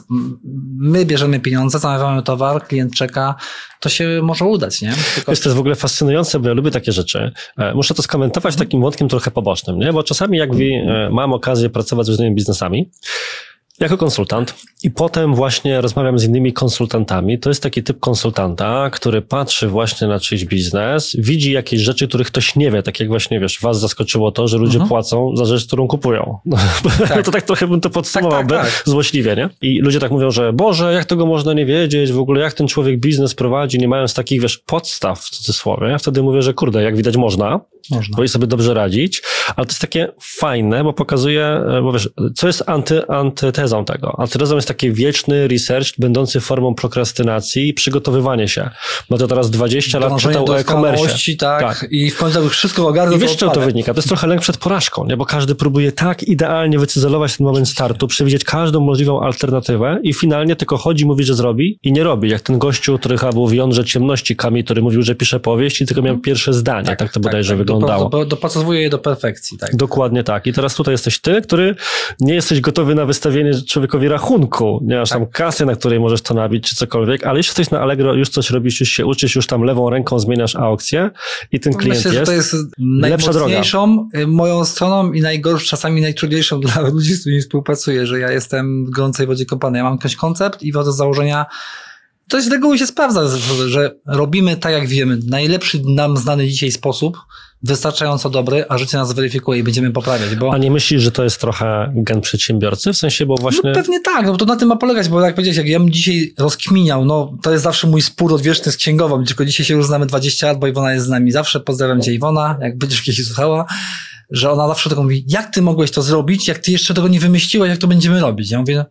my bierzemy pieniądze, zamawiamy towar, klient czeka, to się może udać, nie? Tylko... Wiesz, to jest w ogóle fascynujące, bo ja lubię takie rzeczy. Muszę to skomentować takim wątkiem trochę pobocznym, nie? Bo czasami jak mam okazję pracować z różnymi biznesami, jako konsultant i potem właśnie rozmawiam z innymi konsultantami. To jest taki typ konsultanta, który patrzy właśnie na czyjś biznes, widzi jakieś rzeczy, których ktoś nie wie. Tak jak właśnie, wiesz, was zaskoczyło to, że ludzie płacą za rzecz, którą kupują. Tak. To tak trochę bym to podsumował złośliwie, nie? I ludzie tak mówią, że Boże, jak tego można nie wiedzieć, w ogóle jak ten człowiek biznes prowadzi, nie mając takich, wiesz, podstaw w cudzysłowie. Ja wtedy mówię, że kurde, jak widać można. Bo i sobie dobrze radzić, ale to jest takie fajne, bo pokazuje, bo wiesz, co jest antytezą tego? Antytezą jest taki wieczny research, będący formą prokrastynacji i przygotowywanie się. No to teraz 20 lat czytał o e-commerce. Tak, i w końcu wszystko ogarnął. I wiesz, czego to wynika? To jest trochę lęk przed porażką, nie? Bo każdy próbuje tak idealnie wycyzelować ten moment startu, przewidzieć każdą możliwą alternatywę i finalnie tylko chodzi, mówi, że zrobi i nie robi. Jak ten gościu, który chyba był w jądrze ciemności, Kami, który mówił, że pisze powieść i tylko miał pierwsze zdanie. Tak to bodajże wyglądało. Dopasowuje je do perfekcji, tak. Dokładnie tak. I teraz tutaj jesteś ty, który nie jesteś gotowy na wystawienie człowiekowi rachunku. Nie masz tam kasy, na której możesz to nabić, czy cokolwiek, ale jeśli jesteś na Allegro, już coś robisz, już się uczysz, już tam lewą ręką zmieniasz aukcję i ten klient Myślę, jest. Że to jest najmocniejszą moją stroną i najgorszą, czasami najtrudniejszą dla ludzi, z którymi współpracuję, że ja jestem w gorącej wodzie kąpany. Ja mam jakiś koncept i wodę z założenia to z reguły się sprawdza, że robimy tak, jak wiemy. Najlepszy nam znany dzisiaj sposób, wystarczająco dobry, a życie nas weryfikuje i będziemy poprawiać. Bo... A nie myślisz, że to jest trochę gen przedsiębiorcy? W sensie, bo właśnie... No pewnie tak, no bo to na tym ma polegać, bo jak powiedziałeś, jak ja bym dzisiaj rozkminiał, no to jest zawsze mój spór odwieczny z księgową, tylko dzisiaj się już znamy 20 lat, bo Iwona jest z nami zawsze. Pozdrawiam cię, Iwona, jak będziesz kiedyś słuchała, że ona zawsze tego mówi, jak ty mogłeś to zrobić, jak ty jeszcze tego nie wymyśliłeś, jak to będziemy robić? Ja mówię,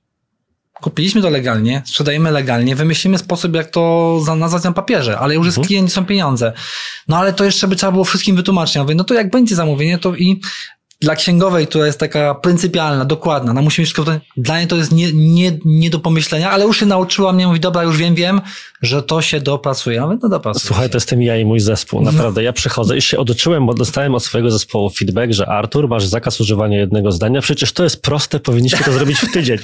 kupiliśmy to legalnie, sprzedajemy legalnie, wymyślimy sposób, jak to nazwać na papierze, ale już jest klient, są pieniądze. No ale to jeszcze by trzeba było wszystkim wytłumaczyć. Ja mówię, no to jak będzie zamówienie, to i dla księgowej, która jest taka pryncypialna, dokładna, ona musi mieć wszystko, dla niej to jest nie do pomyślenia, ale już się nauczyła mnie, mówi, dobra, już wiem, że to się dopracuje. Ja mówię, no dopracuje. Słuchaj, to jestem ja i mój zespół, naprawdę. Ja przychodzę i się oduczyłem, bo dostałem od swojego zespołu feedback, że Artur, masz zakaz używania jednego zdania, przecież to jest proste, powinniśmy to zrobić w tydzień.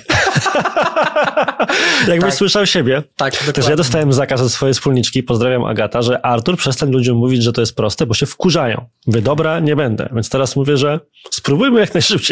Jakbyś słyszał siebie. Tak, dokładnie. Że ja dostałem zakaz od swojej wspólniczki, pozdrawiam Agata, że Artur, przestań ludziom mówić, że to jest proste, bo się wkurzają. Mówię, dobra, nie będę. Więc teraz mówię, że spróbujmy jak najszybciej.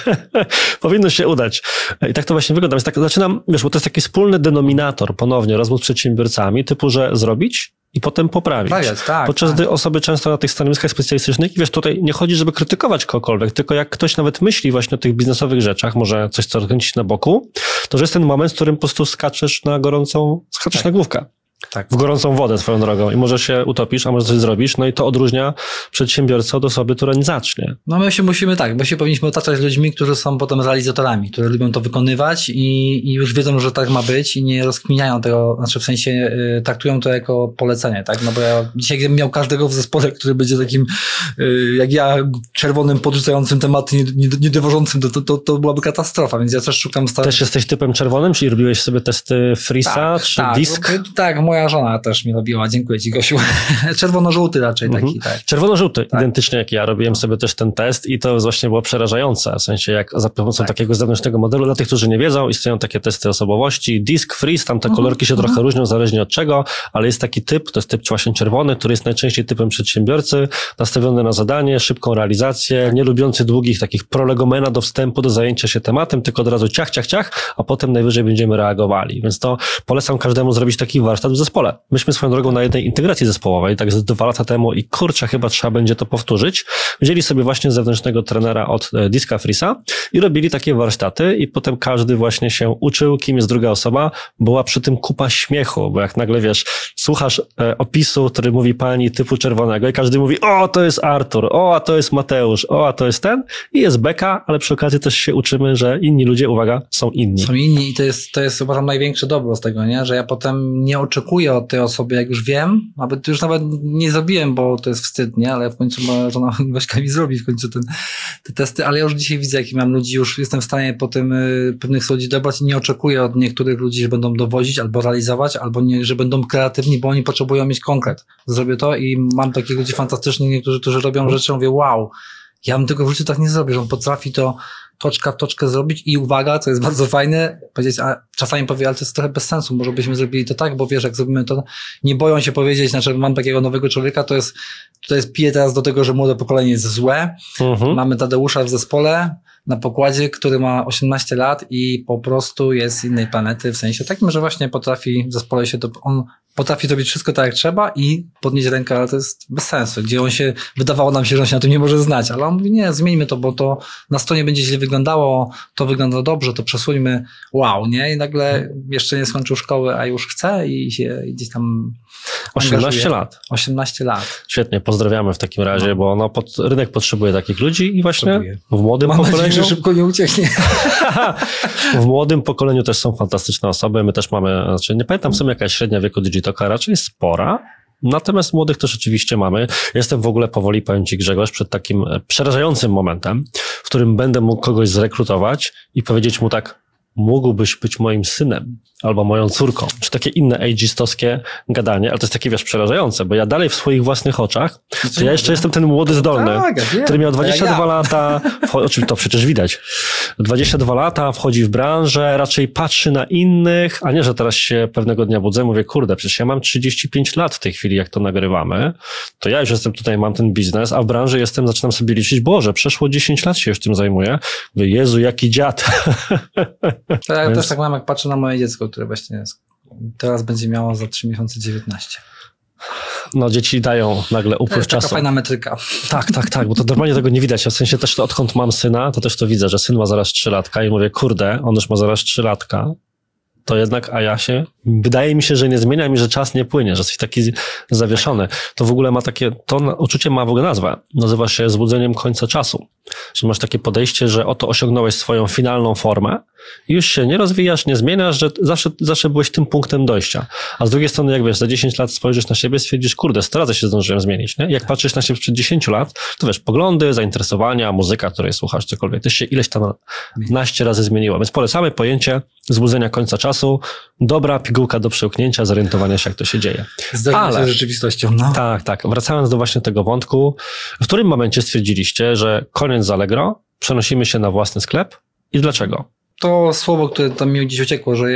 Powinno się udać. I tak to właśnie wygląda. Więc tak zaczynam, wiesz, bo to jest taki wspólny denominator ponownie rozmów z przedsiębiorcami, typu, że zrobić i potem poprawić. Podczas gdy osoby często na tych stanowiskach specjalistycznych, i wiesz, tutaj nie chodzi, żeby krytykować kogokolwiek, tylko jak ktoś nawet myśli właśnie o tych biznesowych rzeczach, może coś, co kręcić na boku, to że jest ten moment, w którym po prostu skaczesz na główkę. W gorącą wodę swoją drogą i może się utopisz, a może coś zrobisz, no i to odróżnia przedsiębiorcę od osoby, która nie zacznie. No my się powinniśmy otaczać ludźmi, którzy są potem realizatorami, którzy lubią to wykonywać i już wiedzą, że tak ma być i nie rozkminiają tego, znaczy w sensie traktują to jako polecenie, tak? No bo ja dzisiaj gdybym miał każdego w zespole, który będzie takim jak ja, czerwonym, podrzucającym tematy, nie dowożącym, to byłaby katastrofa, więc ja też szukam Też jesteś typem czerwonym, czyli robiłeś sobie testy Freesa czy Disk? Tak, moja żona też mi robiła, dziękuję ci, Gosiu. Czerwono-żółty raczej taki, tak. Czerwono-żółty, identycznie jak ja, robiłem sobie też ten test i to właśnie było przerażające, w sensie jak za pomocą takiego zewnętrznego modelu, dla tych, którzy nie wiedzą, istnieją takie testy osobowości, Disk, Freeze, tam te kolorki się trochę różnią zależnie od czego, ale jest taki typ, to jest typ właśnie czerwony, który jest najczęściej typem przedsiębiorcy, nastawiony na zadanie, szybką realizację, nie lubiący długich takich prolegomena do wstępu, do zajęcia się tematem, tylko od razu ciach, a potem najwyżej będziemy reagowali, więc to polecam każdemu zrobić taki warsztat w zespole. Myśmy swoją drogą na jednej integracji zespołowej, tak z 2 lata temu i kurczę, chyba trzeba będzie to powtórzyć. Wzięli sobie właśnie zewnętrznego trenera od Diska Freesa i robili takie warsztaty i potem każdy właśnie się uczył, kim jest druga osoba. Była przy tym kupa śmiechu, bo jak nagle wiesz, słuchasz opisu, który mówi pani typu czerwonego i każdy mówi, o, to jest Artur, o, a to jest Mateusz, o, a to jest ten i jest beka, ale przy okazji też się uczymy, że inni ludzie, uwaga, są inni. Są inni i to jest uważam największe dobro z tego, nie? Że ja potem nie oczekuję oczekuję od tej osoby, jak już wiem, nawet już nawet nie zrobiłem, bo to jest wstyd, nie? Ale w końcu moja żona Gośka mi zrobi w końcu te testy, ale ja już dzisiaj widzę, jaki mam ludzi, już jestem w stanie po tym pewnych ludzi dobrać i nie oczekuję od niektórych ludzi, że będą dowodzić albo realizować, albo nie, że będą kreatywni, bo oni potrzebują mieć konkret. Zrobię to i mam takich ludzi fantastycznych, niektórzy, którzy robią rzeczy, mówię, wow, ja bym tego w życiu tak nie zrobił, że on potrafi to toczka w toczkę zrobić i uwaga, co jest bardzo fajne, powiedzieć, a czasami powie, ale to jest trochę bez sensu, może byśmy zrobili to tak, bo wiesz, jak zrobimy to, nie boją się powiedzieć, znaczy mam takiego nowego człowieka, to jest piję teraz do tego, że młode pokolenie jest złe, mamy Tadeusza w zespole, na pokładzie, który ma 18 lat i po prostu jest z innej planety, w sensie takim, że właśnie potrafi w zespole on potrafi zrobić wszystko tak jak trzeba i podnieść rękę, ale to jest bez sensu, gdzie wydawało nam się, że on się na tym nie może znać, ale on mówi, nie, zmieńmy to, bo to na stronie będzie źle wyglądało, to wygląda dobrze, to przesuńmy, wow, nie? I nagle jeszcze nie skończył szkoły, a już chce i się gdzieś tam 18 lat. 18 lat. Świetnie, pozdrawiamy w takim razie, bo rynek potrzebuje takich ludzi i właśnie w młodym Mam pokoleniu... nadzieję, że szybko nie ucieknie. W młodym pokoleniu też są fantastyczne osoby, my też mamy, znaczy nie pamiętam sobie jaka jest średnia wieku Digitoka, raczej spora, natomiast młodych też oczywiście mamy. Jestem w ogóle powoli, powiem Ci Grzegorz, przed takim przerażającym momentem, w którym będę mógł kogoś zrekrutować i powiedzieć mu tak, mógłbyś być moim synem albo moją córką, czy takie inne ageistowskie gadanie, ale to jest takie, wiesz, przerażające, bo ja dalej w swoich własnych oczach, to ja jeszcze jestem ten młody zdolny, który miał 22 lata, oczywiście to przecież widać, 22 lata, wchodzi w branżę, raczej patrzy na innych, a nie, że teraz się pewnego dnia budzę, mówię, kurde, przecież ja mam 35 lat w tej chwili, jak to nagrywamy, to ja już jestem tutaj, mam ten biznes, a w branży zaczynam sobie liczyć, Boże, przeszło 10 lat się już tym zajmuję, mówię, Jezu, jaki dziad. To ja też tak mam, jak patrzę na moje dziecko, które właśnie teraz będzie miało za 3 miesiące 19. No, dzieci dają nagle upływ to jest czasu. taka fajna metryka. Tak, bo to normalnie tego nie widać. Ja w sensie też to, odkąd mam syna, to też to widzę, że syn ma zaraz 3 latka i mówię, kurde, on już ma zaraz 3 latka. To jednak, wydaje mi się, że nie zmienia mi, że czas nie płynie, że jesteś taki zawieszony. To w ogóle ma to uczucie ma w ogóle nazwę. Nazywa się zbudzeniem końca czasu. Że masz takie podejście, że oto osiągnąłeś swoją finalną formę i już się nie rozwijasz, nie zmieniasz, że zawsze byłeś tym punktem dojścia. A z drugiej strony, jak wiesz, za 10 lat spojrzysz na siebie, stwierdzisz, kurde, 100 razy się zdążyłem zmienić, nie? Jak patrzysz na siebie sprzed 10 lat, to wiesz, poglądy, zainteresowania, muzyka, której słuchasz, cokolwiek, też się ileś tam 12 razy zmieniło. Więc polecamy pojęcie zbudzenia końca czasu, dobra pigułka do przełknięcia, zorientowania się, jak to się dzieje. Zderzenie się z rzeczywistością. No. Tak. Wracając do właśnie tego wątku, w którym momencie stwierdziliście, że koniec z Allegro, przenosimy się na własny sklep i dlaczego? To słowo, które tam mi gdzieś uciekło, że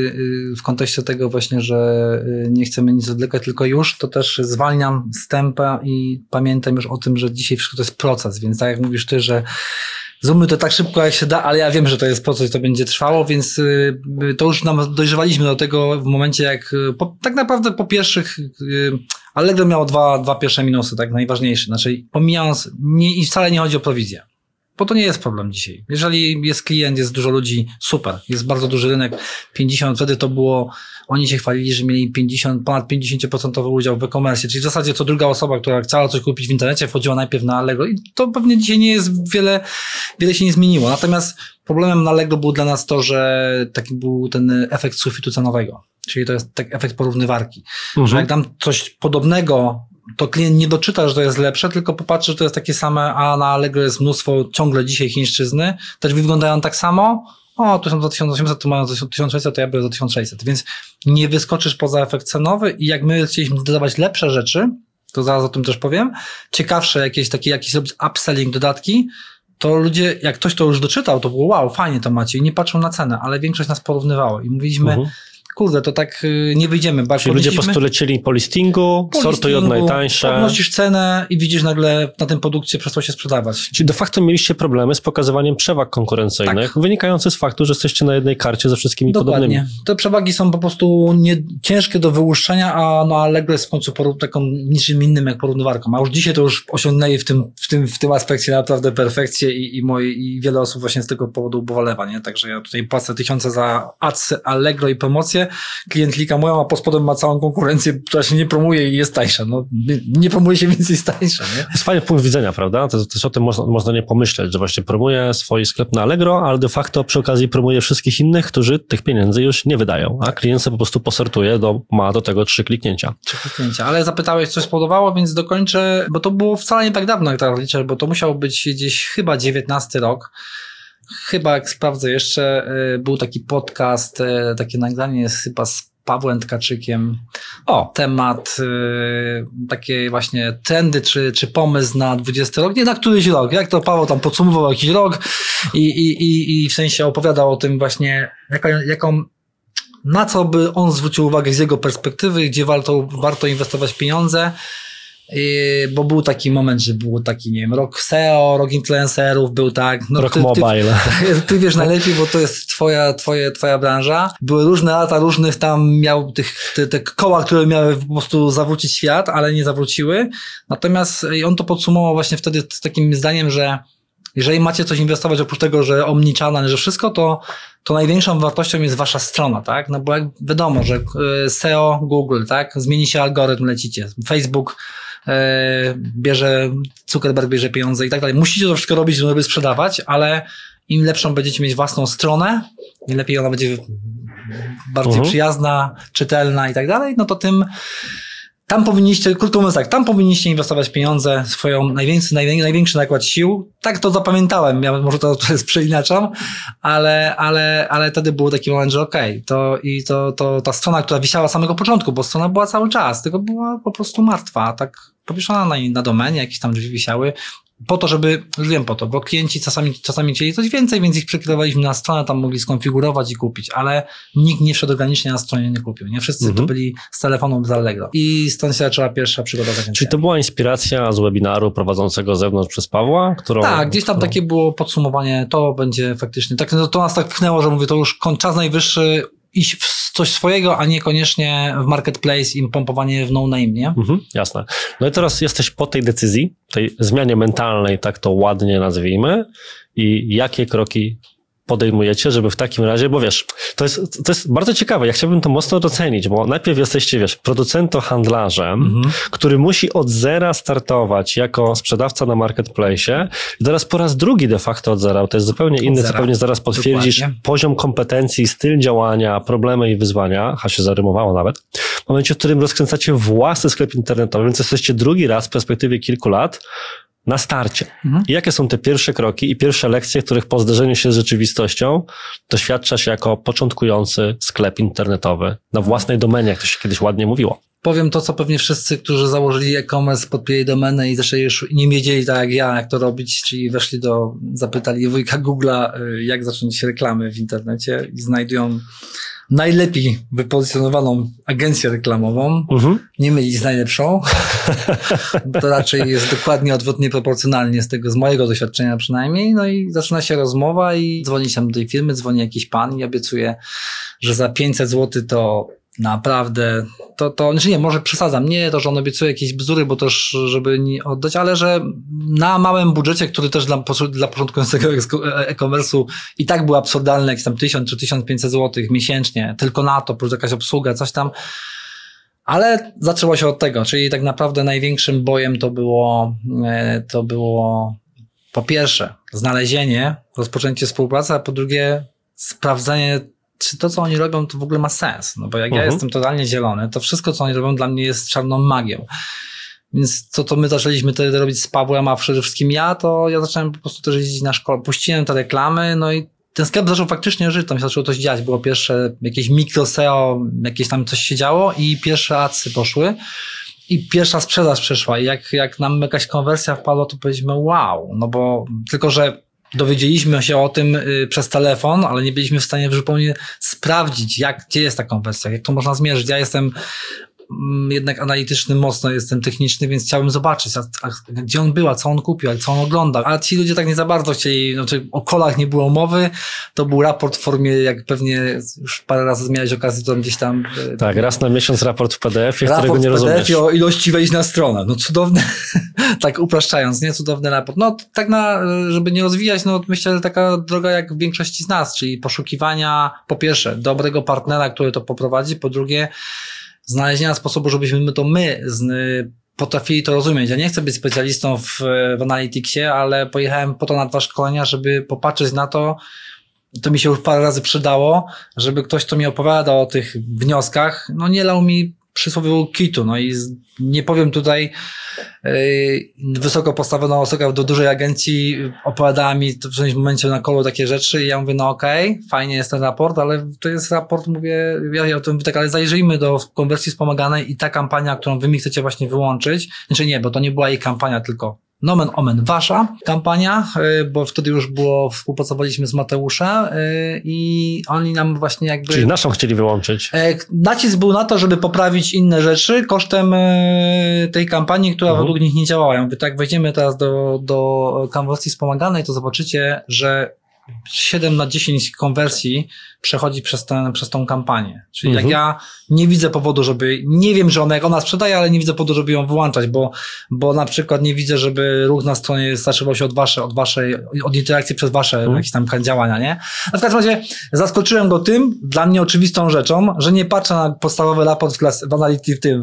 w kontekście tego właśnie, że nie chcemy nic odwlekać, tylko już, to też zwalniam z tempa i pamiętam już o tym, że dzisiaj wszystko to jest proces, więc tak jak mówisz ty, że zróbmy to tak szybko, jak się da, ale ja wiem, że to jest proces, to będzie trwało, więc to już nam dojrzewaliśmy do tego w momencie, jak tak naprawdę po pierwszych Allegro miało dwa pierwsze minusy, tak najważniejsze, znaczy pomijając, i wcale nie chodzi o prowizję. Bo to nie jest problem dzisiaj. Jeżeli jest klient, jest dużo ludzi, super. Jest bardzo duży rynek. 50, wtedy to było, oni się chwalili, że mieli ponad 50% udział w e-commerce, czyli w zasadzie co druga osoba, która chciała coś kupić w internecie, wchodziła najpierw na Allegro i to pewnie dzisiaj nie jest wiele się nie zmieniło. Natomiast problemem na Allegro był dla nas to, że taki był ten efekt sufitu cenowego. Czyli to jest tak efekt porównywarki. Że jak dam coś podobnego, to klient nie doczyta, że to jest lepsze, tylko popatrzy, że to jest takie same, a na Allegro jest mnóstwo ciągle dzisiaj chińszczyzny, też wyglądają tak samo, tu są za 1800, tu mają za 1600, to ja biorę za 1600, więc nie wyskoczysz poza efekt cenowy i jak my chcieliśmy dodawać lepsze rzeczy, to zaraz o tym też powiem, ciekawsze jakiś robić upselling, dodatki, to ludzie, jak ktoś to już doczytał, to było wow, fajnie to macie i nie patrzą na cenę, ale większość nas porównywało i mówiliśmy, kurde, to tak nie wyjdziemy. Czyli ludzie po prostu lecieli po listingu, sortuj od najtańsze. Podnosisz cenę i widzisz nagle na tym produkcie przestał się sprzedawać. Czyli de facto mieliście problemy z pokazywaniem przewag konkurencyjnych, wynikających z faktu, że jesteście na jednej karcie ze wszystkimi podobnymi. Te przewagi są po prostu ciężkie do wyłuszczenia, a no Allegro jest w końcu taką niczym innym jak porównywarką. A już dzisiaj to już osiągnęli w tym aspekcie naprawdę perfekcję i wiele osób właśnie z tego powodu ubolewa, nie? Także ja tutaj płacę 1000 za ads, Allegro i promocję, promocję, klient klika moją, a pod spodem ma całą konkurencję, która się nie promuje i jest tańsza. No, nie promuje się, więc jest tańsza, nie? To jest fajny punkt widzenia, prawda? To też o tym można nie pomyśleć, że właśnie promuje swój sklep na Allegro, ale de facto przy okazji promuje wszystkich innych, którzy tych pieniędzy już nie wydają, a klient sobie po prostu posortuje, ma do tego 3 kliknięcia. 3 kliknięcia, ale zapytałeś, co spowodowało, więc dokończę, bo to było wcale nie tak dawno, jak tak liczę, bo to musiał być gdzieś chyba 19 rok. Chyba, jak sprawdzę jeszcze, był taki podcast, takie nagranie jest chyba z Pawłem Tkaczykiem. Temat, takie właśnie trendy, czy pomysł na 20 rok, nie na któryś rok, jak to Paweł tam podsumował jakiś rok i w sensie opowiadał o tym właśnie, na co by on zwrócił uwagę z jego perspektywy, gdzie warto inwestować pieniądze. Bo był taki moment, że było taki, nie wiem, rok SEO, rok influencerów, był tak. No, rok mobile. Ty wiesz najlepiej, bo to jest twoja branża. Były różne lata, różnych tam miał te koła, które miały po prostu zawrócić świat, ale nie zawróciły. Natomiast on to podsumował właśnie wtedy takim zdaniem, że jeżeli macie coś inwestować oprócz tego, że omnichannel, że wszystko, to największą wartością jest wasza strona, tak? No bo jak wiadomo, że SEO, Google, tak? Zmieni się algorytm, lecicie. Facebook Zuckerberg bierze pieniądze i tak dalej. Musicie to wszystko robić, żeby sprzedawać, ale im lepszą będziecie mieć własną stronę, im lepiej ona będzie bardziej przyjazna, czytelna i tak dalej, no to tym tam powinniście, krótko mówiąc tak, tam powinniście inwestować pieniądze, swoją największy nakład sił. Tak to zapamiętałem, ja może to przeinaczam, ale wtedy był taki moment, że to ta strona, która wisiała od samego początku, bo strona była cały czas, tylko była po prostu martwa, tak powieszona na domenie, jakieś tam drzwi wisiały, po to, bo klienci czasami chcieli coś więcej, więc ich przekierowaliśmy na stronę, tam mogli skonfigurować i kupić, ale nikt nie wszedł organicznie na stronie, nie kupił, nie? Wszyscy to byli z telefonu z Allegro. I stąd się zaczęła pierwsza przygoda z agencjami. Czyli to była inspiracja z webinaru prowadzącego z zewnątrz przez Pawła, Tak, gdzieś tam takie było podsumowanie, to będzie faktycznie, tak, to nas tak pchnęło, że mówię, to już czas najwyższy iść w coś swojego, a niekoniecznie w marketplace i pompowanie w no-name, nie? Jasne. No i teraz jesteś po tej decyzji, tej zmianie mentalnej, tak to ładnie nazwijmy, i jakie kroki podejmujecie, żeby w takim razie, bo wiesz, to jest bardzo ciekawe, ja chciałbym to mocno docenić, bo najpierw jesteście, wiesz, producento-handlarzem, który musi od zera startować jako sprzedawca na marketplace i teraz po raz drugi de facto od zera, to jest zupełnie inny, co pewnie zaraz potwierdzisz, poziom kompetencji, styl działania, problemy i wyzwania, się zarymowało nawet, w momencie, w którym rozkręcacie własny sklep internetowy, więc jesteście drugi raz w perspektywie kilku lat na starcie. I jakie są te pierwsze kroki i pierwsze lekcje, których po zderzeniu się z rzeczywistością doświadczasz jako początkujący sklep internetowy na własnej domenie, jak to się kiedyś ładnie mówiło? Powiem to, co pewnie wszyscy, którzy założyli e-commerce, podpięli domenę i zaczęli już nie wiedzieli tak jak ja, jak to robić, czyli weszli zapytali wujka Google'a, jak zacząć reklamy w internecie i znajdują najlepiej wypozycjonowaną agencję reklamową, nie mylić z najlepszą. To raczej jest dokładnie odwrotnie proporcjonalnie z mojego doświadczenia przynajmniej. No i zaczyna się rozmowa i dzwoni się do tej firmy, dzwoni jakiś pan i obiecuje, że za 500 zł to naprawdę, znaczy nie, może przesadzam, nie to, że on obiecuje jakieś bzdury, bo też, żeby nie oddać, ale że na małym budżecie, który też dla początkującego e-commerce'u i tak był absurdalny, jakieś tam 1000 czy 1500 zł miesięcznie, tylko na to, plus jakaś obsługa, coś tam, ale zaczęło się od tego, czyli tak naprawdę największym bojem to było po pierwsze znalezienie, rozpoczęcie współpracy, a po drugie sprawdzenie, czy to, co oni robią, to w ogóle ma sens. No bo jak ja jestem totalnie zielony, to wszystko, co oni robią, dla mnie jest czarną magią. Więc to my zaczęliśmy wtedy robić z Pawłem, a przede wszystkim ja zacząłem po prostu też jeździć na szkołę. Puściłem te reklamy, no i ten sklep zaczął faktycznie żyć, tam się zaczęło coś dziać. Było pierwsze jakieś mikro SEO, jakieś tam coś się działo i pierwsze adsy poszły. I pierwsza sprzedaż przeszła. I jak nam jakaś konwersja wpadła, to powiedzieliśmy wow. No bo tylko, że dowiedzieliśmy się o tym przez telefon, ale nie byliśmy w stanie zupełnie sprawdzić, gdzie jest ta konwersja, jak to można zmierzyć. Ja jestem jednak analityczny mocno, jestem techniczny, więc chciałem zobaczyć, a gdzie on był, a co on kupił, a co on oglądał. A ci ludzie tak nie za bardzo chcieli, znaczy o kolach nie było mowy, to był raport w formie, jak pewnie już parę razy miałeś okazję, to gdzieś tam... Tak, raz na miesiąc raport w PDF-ie, raport którego nie rozumiesz. Raport w PDF-ie o ilości wejść na stronę. No cudowny, tak upraszczając, nie? Cudowny raport. No tak żeby nie rozwijać, no myślę, że taka droga jak w większości z nas, czyli poszukiwania, po pierwsze, dobrego partnera, który to poprowadzi, po drugie, znalezienia sposobu, żebyśmy potrafili to rozumieć. Ja nie chcę być specjalistą w Analyticsie, ale pojechałem po to na 2 szkolenia, żeby popatrzeć na to, to mi się już parę razy przydało, żeby ktoś, kto mi opowiada o tych wnioskach, no nie lał mi przysłowiowego kitu, no i nie powiem tutaj wysoko postawiona osoba do dużej agencji opowiadała mi w którymś momencie na kolu takie rzeczy i ja mówię, no okej, fajnie jest ten raport, ale to jest raport, mówię, ja o tym tak, ale zajrzyjmy do konwersji wspomaganej i ta kampania, którą wy mi chcecie właśnie wyłączyć, znaczy nie, bo to nie była jej kampania, tylko nomen omen wasza kampania, bo wtedy już współpracowaliśmy z Mateuszem i oni nam właśnie jakby... Czyli naszą chcieli wyłączyć. Nacisk był na to, żeby poprawić inne rzeczy kosztem tej kampanii, która według nich nie działała. Ja mówię, tak, wejdziemy teraz do konwersji wspomaganej, to zobaczycie, że 7 na 10 konwersji przechodzi przez tą kampanię. Czyli jak ja nie widzę powodu, nie wiem, że jak ona sprzedaje, ale nie widzę powodu, żeby ją wyłączać, bo na przykład nie widzę, żeby ruch na stronie zaczynał się od interakcji przez wasze jakieś tam działania, nie? Na każdym razie zaskoczyłem go tym, dla mnie oczywistą rzeczą, że nie patrzę na podstawowy raport w Analytics,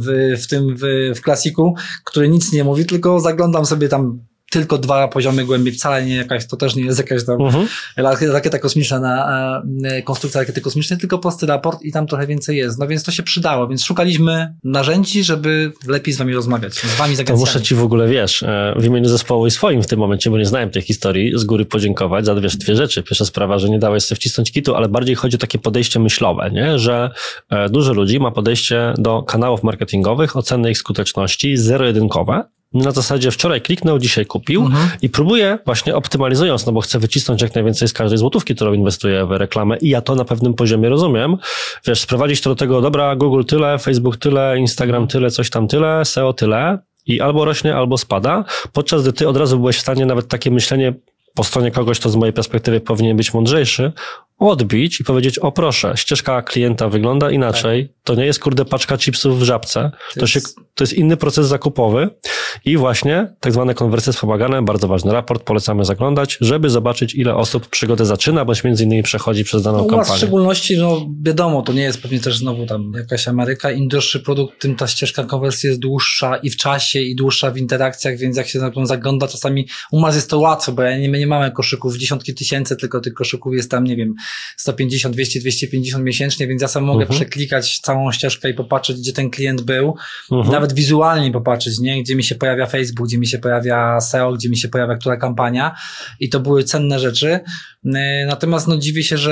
w klasiku, który nic nie mówi, tylko zaglądam sobie tam tylko 2 poziomy głębiej, wcale nie jakaś, to też nie jest jakaś tam rakieta kosmiczna konstrukcja rakiety kosmicznej, tylko prosty raport i tam trochę więcej jest. No więc to się przydało, więc szukaliśmy narzędzi, żeby lepiej z wami rozmawiać, z wami z agencjami. To muszę ci w ogóle, w imieniu zespołu i swoim w tym momencie, bo nie znałem tej historii, z góry podziękować za 2 rzeczy. Pierwsza sprawa, że nie dałeś sobie wcisnąć kitu, ale bardziej chodzi o takie podejście myślowe, nie? Że dużo ludzi ma podejście do kanałów marketingowych, oceny ich skuteczności zero-jedynkowe. Na zasadzie wczoraj kliknął, dzisiaj kupił i próbuję właśnie optymalizując, no bo chcę wycisnąć jak najwięcej z każdej złotówki, którą inwestuję w reklamę i ja to na pewnym poziomie rozumiem. Sprowadzić to do tego, dobra, Google tyle, Facebook tyle, Instagram tyle, coś tam tyle, SEO tyle i albo rośnie, albo spada, podczas gdy ty od razu byłeś w stanie nawet takie myślenie po stronie kogoś, kto z mojej perspektywy powinien być mądrzejszy, odbić i powiedzieć, o proszę, ścieżka klienta wygląda inaczej, to nie jest paczka chipsów w Żabce, to jest inny proces zakupowy i właśnie tak zwane konwersje wspomagane, bardzo ważny raport, polecamy zaglądać, żeby zobaczyć, ile osób przygodę zaczyna, bądź między innymi przechodzi przez daną kampanię. W szczególności, wiadomo, to nie jest pewnie też znowu tam jakaś Ameryka, im droższy produkt, tym ta ścieżka konwersji jest dłuższa i w czasie, i dłuższa w interakcjach, więc jak się na to zagląda, czasami u nas jest to łatwe, bo nie mamy koszyków w dziesiątki tysięcy, tylko tych koszyków jest tam, nie wiem, 150, 200, 250 miesięcznie, więc ja sam mogę przeklikać całą ścieżkę i popatrzeć, gdzie ten klient był, nawet wizualnie popatrzeć, nie? Gdzie mi się pojawia Facebook, gdzie mi się pojawia SEO, gdzie mi się pojawia która kampania i to były cenne rzeczy. Natomiast dziwię się,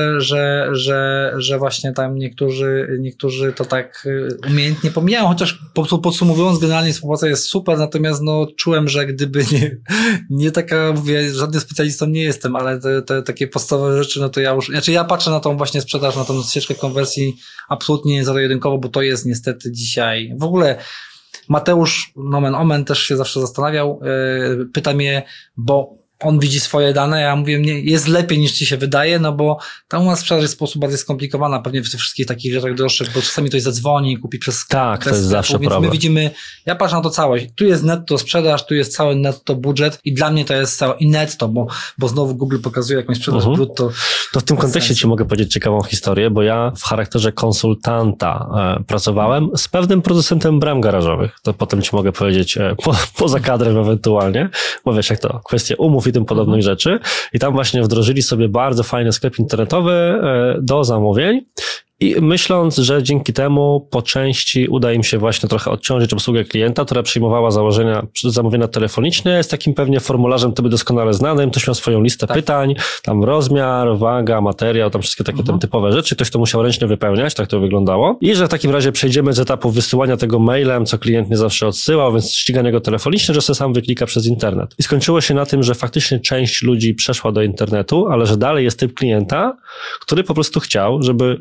że właśnie tam niektórzy to tak umiejętnie pomijają, chociaż podsumowując, generalnie współpraca jest super, natomiast czułem, że gdyby nie taka, mówię, żadnym specjalistą nie jestem, ale te takie podstawowe rzeczy, to ja patrzę na tą właśnie sprzedaż, na tą ścieżkę konwersji absolutnie zero-jedynkowo, bo to jest niestety dzisiaj, w ogóle Mateusz, nomen omen, też się zawsze zastanawiał, pyta mnie, bo on widzi swoje dane, ja mówię, jest lepiej niż ci się wydaje, bo tam u nas sprzedaż jest w sposób bardziej skomplikowana, pewnie w tych wszystkich takich rzeczach droższych, bo czasami ktoś zadzwoni, kupi przez tak, to jest zawsze więc problem. My widzimy, ja patrzę na to całość, tu jest netto sprzedaż, tu jest cały netto budżet i dla mnie to jest całe i netto, bo znowu Google pokazuje jakąś sprzedaż brutto. To w tym kontekście ci mogę powiedzieć ciekawą historię, bo ja w charakterze konsultanta pracowałem z pewnym producentem bram garażowych, to potem ci mogę powiedzieć poza kadrem ewentualnie, bo wiesz jak to, kwestie umów i tym podobnych rzeczy. I tam właśnie wdrożyli sobie bardzo fajny sklep internetowy do zamówień. I myśląc, że dzięki temu po części uda im się właśnie trochę odciążyć obsługę klienta, która przyjmowała zamówienia telefoniczne, jest takim pewnie formularzem tobie doskonale znanym, ktoś miał swoją listę pytań, tam rozmiar, waga, materiał, tam wszystkie takie tam typowe rzeczy, ktoś to musiał ręcznie wypełniać, tak to wyglądało. I że w takim razie przejdziemy z etapu wysyłania tego mailem, co klient nie zawsze odsyłał, więc ścigania go telefonicznie, że sobie sam wyklika przez internet. I skończyło się na tym, że faktycznie część ludzi przeszła do internetu, ale że dalej jest typ klienta, który po prostu chciał, żeby ładna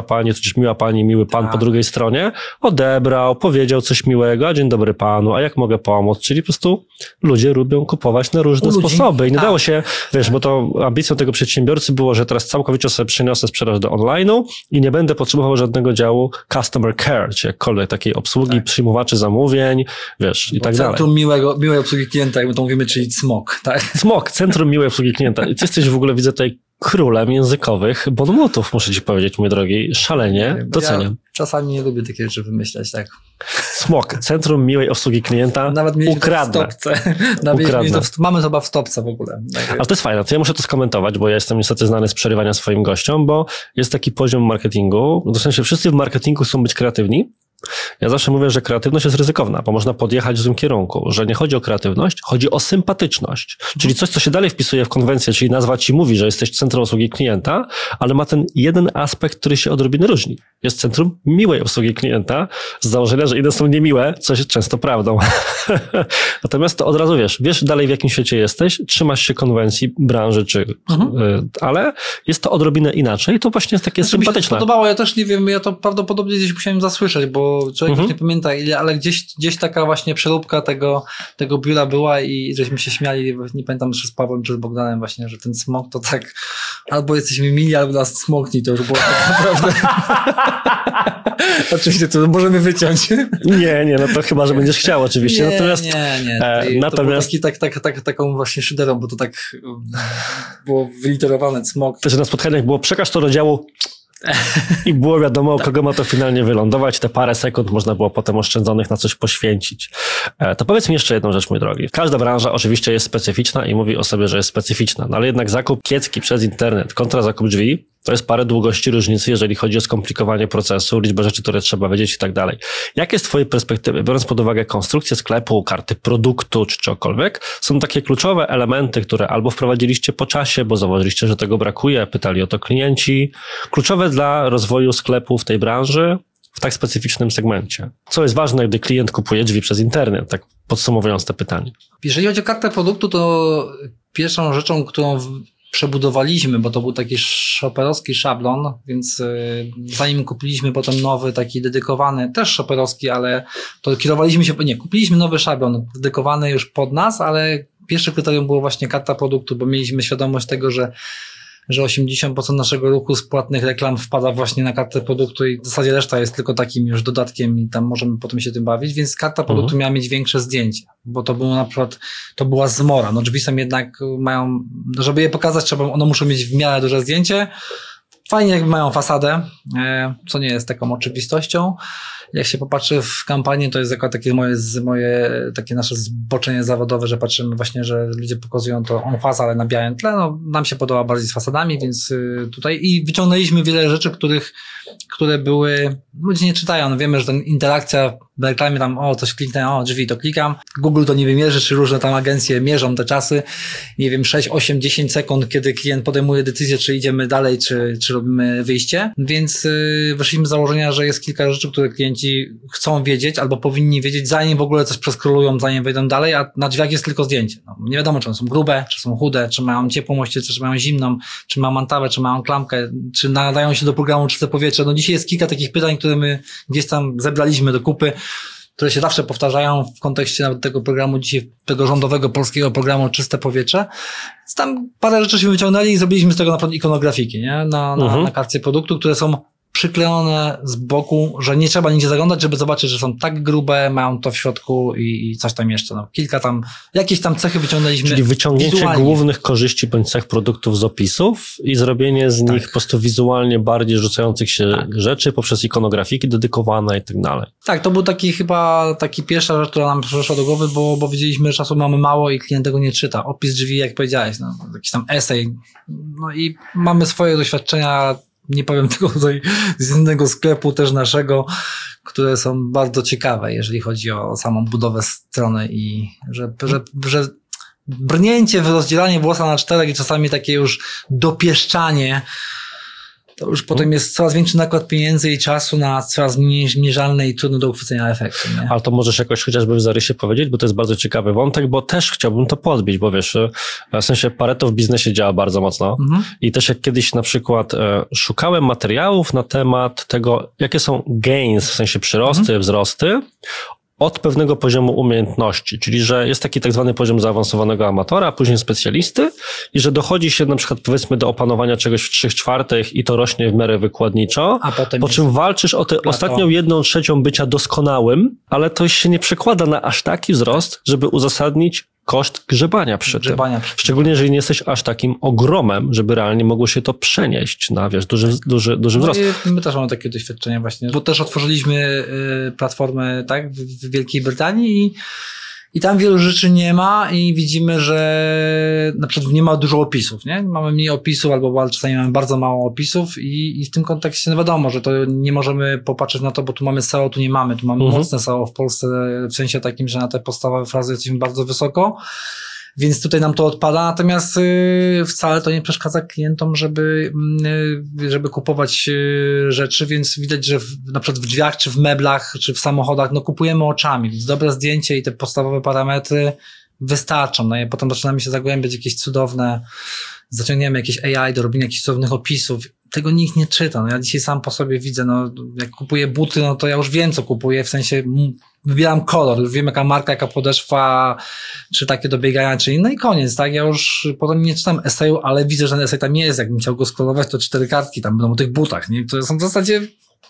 pani, tudzież miła pani, miły pan Tak. po drugiej stronie, odebrał, powiedział coś miłego, a dzień dobry panu, a jak mogę pomóc? Czyli po prostu ludzie lubią kupować na różne U ludzi, sposoby i nie tak. dało się, wiesz, bo to ambicją tego przedsiębiorcy było, że teraz całkowicie sobie przeniosę sprzedaż do online'u i nie będę potrzebował żadnego działu customer care, czy jakkolwiek takiej obsługi, przyjmowaczy zamówień, wiesz, i tak dalej. Centrum miłej obsługi klienta, jak my to mówimy, czyli CMOK, tak? Smok, Centrum Miłej Obsługi Klienta. I ty jesteś w ogóle, widzę tutaj królem językowych bonmotów, muszę ci powiedzieć, mój drogi. Szalenie, doceniam. Ja czasami nie lubię takie rzeczy wymyślać, tak. Smok, Centrum Miłej Obsługi Klienta, Nawet mieliśmy ukradnę. to w stopce. Nawet Ukradnę. mamy to chyba w stopce w ogóle. Tak. Ale to jest fajne, to ja muszę to skomentować, bo ja jestem niestety znany z przerywania swoim gościom, bo jest taki poziom marketingu, w sensie wszyscy w marketingu chcą być kreatywni. Ja zawsze mówię, że kreatywność jest ryzykowna, bo można podjechać w złym kierunku, że nie chodzi o kreatywność, chodzi o sympatyczność. Czyli coś, co się dalej wpisuje w konwencję, czyli nazwa ci mówi, że jesteś centrum obsługi klienta, ale ma ten jeden aspekt, który się odrobinę różni. Jest centrum miłej obsługi klienta z założenia, że inne są niemiłe, co jest często prawdą. Natomiast to od razu wiesz dalej w jakim świecie jesteś, trzymasz się konwencji branży, ale jest to odrobinę inaczej i to właśnie jest takie Znaczy, mi się to sympatyczne. podobało, ja też nie wiem, ja to prawdopodobnie gdzieś musiałem zasłyszeć, bo człowiek już nie pamięta ile, ale gdzieś taka właśnie przeróbka tego biura była i żeśmy się śmiali, nie pamiętam czy z Pawłem, czy z Bogdanem właśnie, że ten smok to tak albo jesteśmy mili, albo nas smokni, to już było tak naprawdę. Oczywiście to możemy wyciąć. Nie, no to chyba, że będziesz chciał oczywiście. Nie, Natomiast, nie. natomiast To było taką właśnie szyderą, bo to tak było wyliterowane smok. też na spotkaniach było przekaż to do działu i było wiadomo, u kogo ma to finalnie wylądować. Te parę sekund można było potem oszczędzonych na coś poświęcić. To powiedz mi jeszcze jedną rzecz, mój drogi. Każda branża oczywiście jest specyficzna i mówi o sobie, że jest specyficzna, no ale jednak zakup kiecki przez internet kontra zakup drzwi to jest parę długości różnicy, jeżeli chodzi o skomplikowanie procesu, liczbę rzeczy, które trzeba wiedzieć i tak dalej. Jakie z twojej perspektywy, biorąc pod uwagę konstrukcję sklepu, karty produktu czy czegokolwiek, są takie kluczowe elementy, które albo wprowadziliście po czasie, bo zauważyliście, że tego brakuje, pytali o to klienci, kluczowe dla rozwoju sklepu w tej branży, w tak specyficznym segmencie? Co jest ważne, gdy klient kupuje drzwi przez internet? Tak podsumowując te pytanie. Jeżeli chodzi o kartę produktu, to pierwszą rzeczą, którą przebudowaliśmy, bo to był taki shopperowski szablon, więc zanim kupiliśmy potem nowy, taki dedykowany, też shopperowski, ale to kierowaliśmy się, kupiliśmy nowy szablon dedykowany już pod nas, ale pierwsze kryterium było właśnie karta produktu, bo mieliśmy świadomość tego, że 80% naszego ruchu z płatnych reklam wpada właśnie na kartę produktu i w zasadzie reszta jest tylko takim już dodatkiem i tam możemy potem się tym bawić, więc karta produktu miała mieć większe zdjęcie, bo to było na przykład, to była zmora. No drzwi są jednak mają, żeby je pokazać, one muszą mieć w miarę duże zdjęcie. Fajnie jak mają fasadę, co nie jest taką oczywistością. Jak się popatrzy w kampanię, to jest jako takie moje takie nasze zboczenie zawodowe, że patrzymy właśnie, że ludzie pokazują to on fasa, ale na białym tle. No, nam się podoba bardziej z fasadami, więc tutaj i wyciągnęliśmy wiele rzeczy, które były, ludzie nie czytają, no wiemy, że ten interakcja w reklamie tam, coś kliknę, drzwi to klikam. Google to nie wymierzy, czy różne tam agencje mierzą te czasy. Nie wiem, 6, 8, 10 sekund, kiedy klient podejmuje decyzję, czy idziemy dalej, czy robimy wyjście. Więc wyszliśmy z założenia, że jest kilka rzeczy, które klienci chcą wiedzieć albo powinni wiedzieć, zanim w ogóle coś przeskrolują, zanim wejdą dalej, a na drzwiach jest tylko zdjęcie. No, nie wiadomo, czy one są grube, czy są chude, czy mają ciepłą ościeżkę, czy mają zimną, czy mają mantawę, czy mają klamkę, czy nadają się do programu czyste powietrze. No dzisiaj jest kilka takich pytań, które my gdzieś tam zebraliśmy do kupy, które się zawsze powtarzają w kontekście nawet tego programu dzisiaj, tego rządowego polskiego programu Czyste Powietrze. Więc tam parę rzeczy się wyciągnęli i zrobiliśmy z tego na przykład ikonografiki, nie? Na karcie produktu, które są przyklejone z boku, że nie trzeba nigdzie zaglądać, żeby zobaczyć, że są tak grube, mają to w środku i coś tam jeszcze. No, kilka tam, jakieś tam cechy wyciągnęliśmy. Czyli wyciągnięcie wizualnie głównych korzyści bądź cech produktów z opisów i zrobienie z nich po prostu wizualnie bardziej rzucających się rzeczy poprzez ikonografiki dedykowane i tak dalej. Tak, to był taki pierwsza rzecz, która nam przyszła do głowy, bo wiedzieliśmy, że czasu mamy mało i klient tego nie czyta. Opis drzwi, jak powiedziałeś, no, jakiś tam esej. No i mamy swoje doświadczenia, nie powiem tego tutaj z innego sklepu też naszego, które są bardzo ciekawe, jeżeli chodzi o samą budowę strony i że brnięcie w rozdzielanie włosa na czterech i czasami takie już dopieszczanie to już potem jest coraz większy nakład pieniędzy i czasu na coraz mniej mierzalne i trudno do uchwycenia efekty. Nie? Ale to możesz jakoś chociażby w zarysie powiedzieć, bo to jest bardzo ciekawy wątek, bo też chciałbym to podbić, bo wiesz, w sensie Pareto w biznesie działa bardzo mocno i też jak kiedyś na przykład szukałem materiałów na temat tego, jakie są gains, w sensie przyrosty, wzrosty, od pewnego poziomu umiejętności, czyli że jest taki tak zwany poziom zaawansowanego amatora, a później specjalisty i że dochodzi się na przykład powiedzmy do opanowania czegoś w 3/4 i to rośnie w miarę wykładniczo, a potem po czym walczysz o tę ostatnią 1/3 bycia doskonałym, ale to się nie przekłada na aż taki wzrost, żeby uzasadnić koszt grzebania przy tym. Szczególnie, jeżeli nie jesteś aż takim ogromem, żeby realnie mogło się to przenieść na, wiesz, duży wzrost. My też mamy takie doświadczenia właśnie, bo też otworzyliśmy platformę, tak, w Wielkiej Brytanii i tam wielu rzeczy nie ma i widzimy, że na przykład nie ma dużo opisów, nie? Mamy mniej opisów albo czasami mamy bardzo mało opisów i w tym kontekście no wiadomo, że to nie możemy popatrzeć na to, bo tu mamy SEO, tu nie mamy. Tu mamy mocne SEO w Polsce w sensie takim, że na te podstawowe frazy jesteśmy bardzo wysoko. Więc tutaj nam to odpada, natomiast wcale to nie przeszkadza klientom, żeby kupować rzeczy, więc widać, że na przykład w drzwiach, czy w meblach, czy w samochodach, no kupujemy oczami, więc dobre zdjęcie i te podstawowe parametry wystarczą. No i potem zaczynamy się zagłębiać jakieś cudowne, zaciągniemy jakieś AI do robienia jakichś cudownych opisów. Tego nikt nie czyta. No ja dzisiaj sam po sobie widzę, no jak kupuję buty, no to ja już wiem, co kupuję, w sensie wybieram kolor, już wiem jaka marka, jaka podeszwa, czy takie do biegania, czy inne i koniec, tak? Ja już potem nie czytam eseju, ale widzę, że ten esej tam jest, jakbym chciał go scrollować, to 4 kartki tam będą o tych butach, nie? To są w zasadzie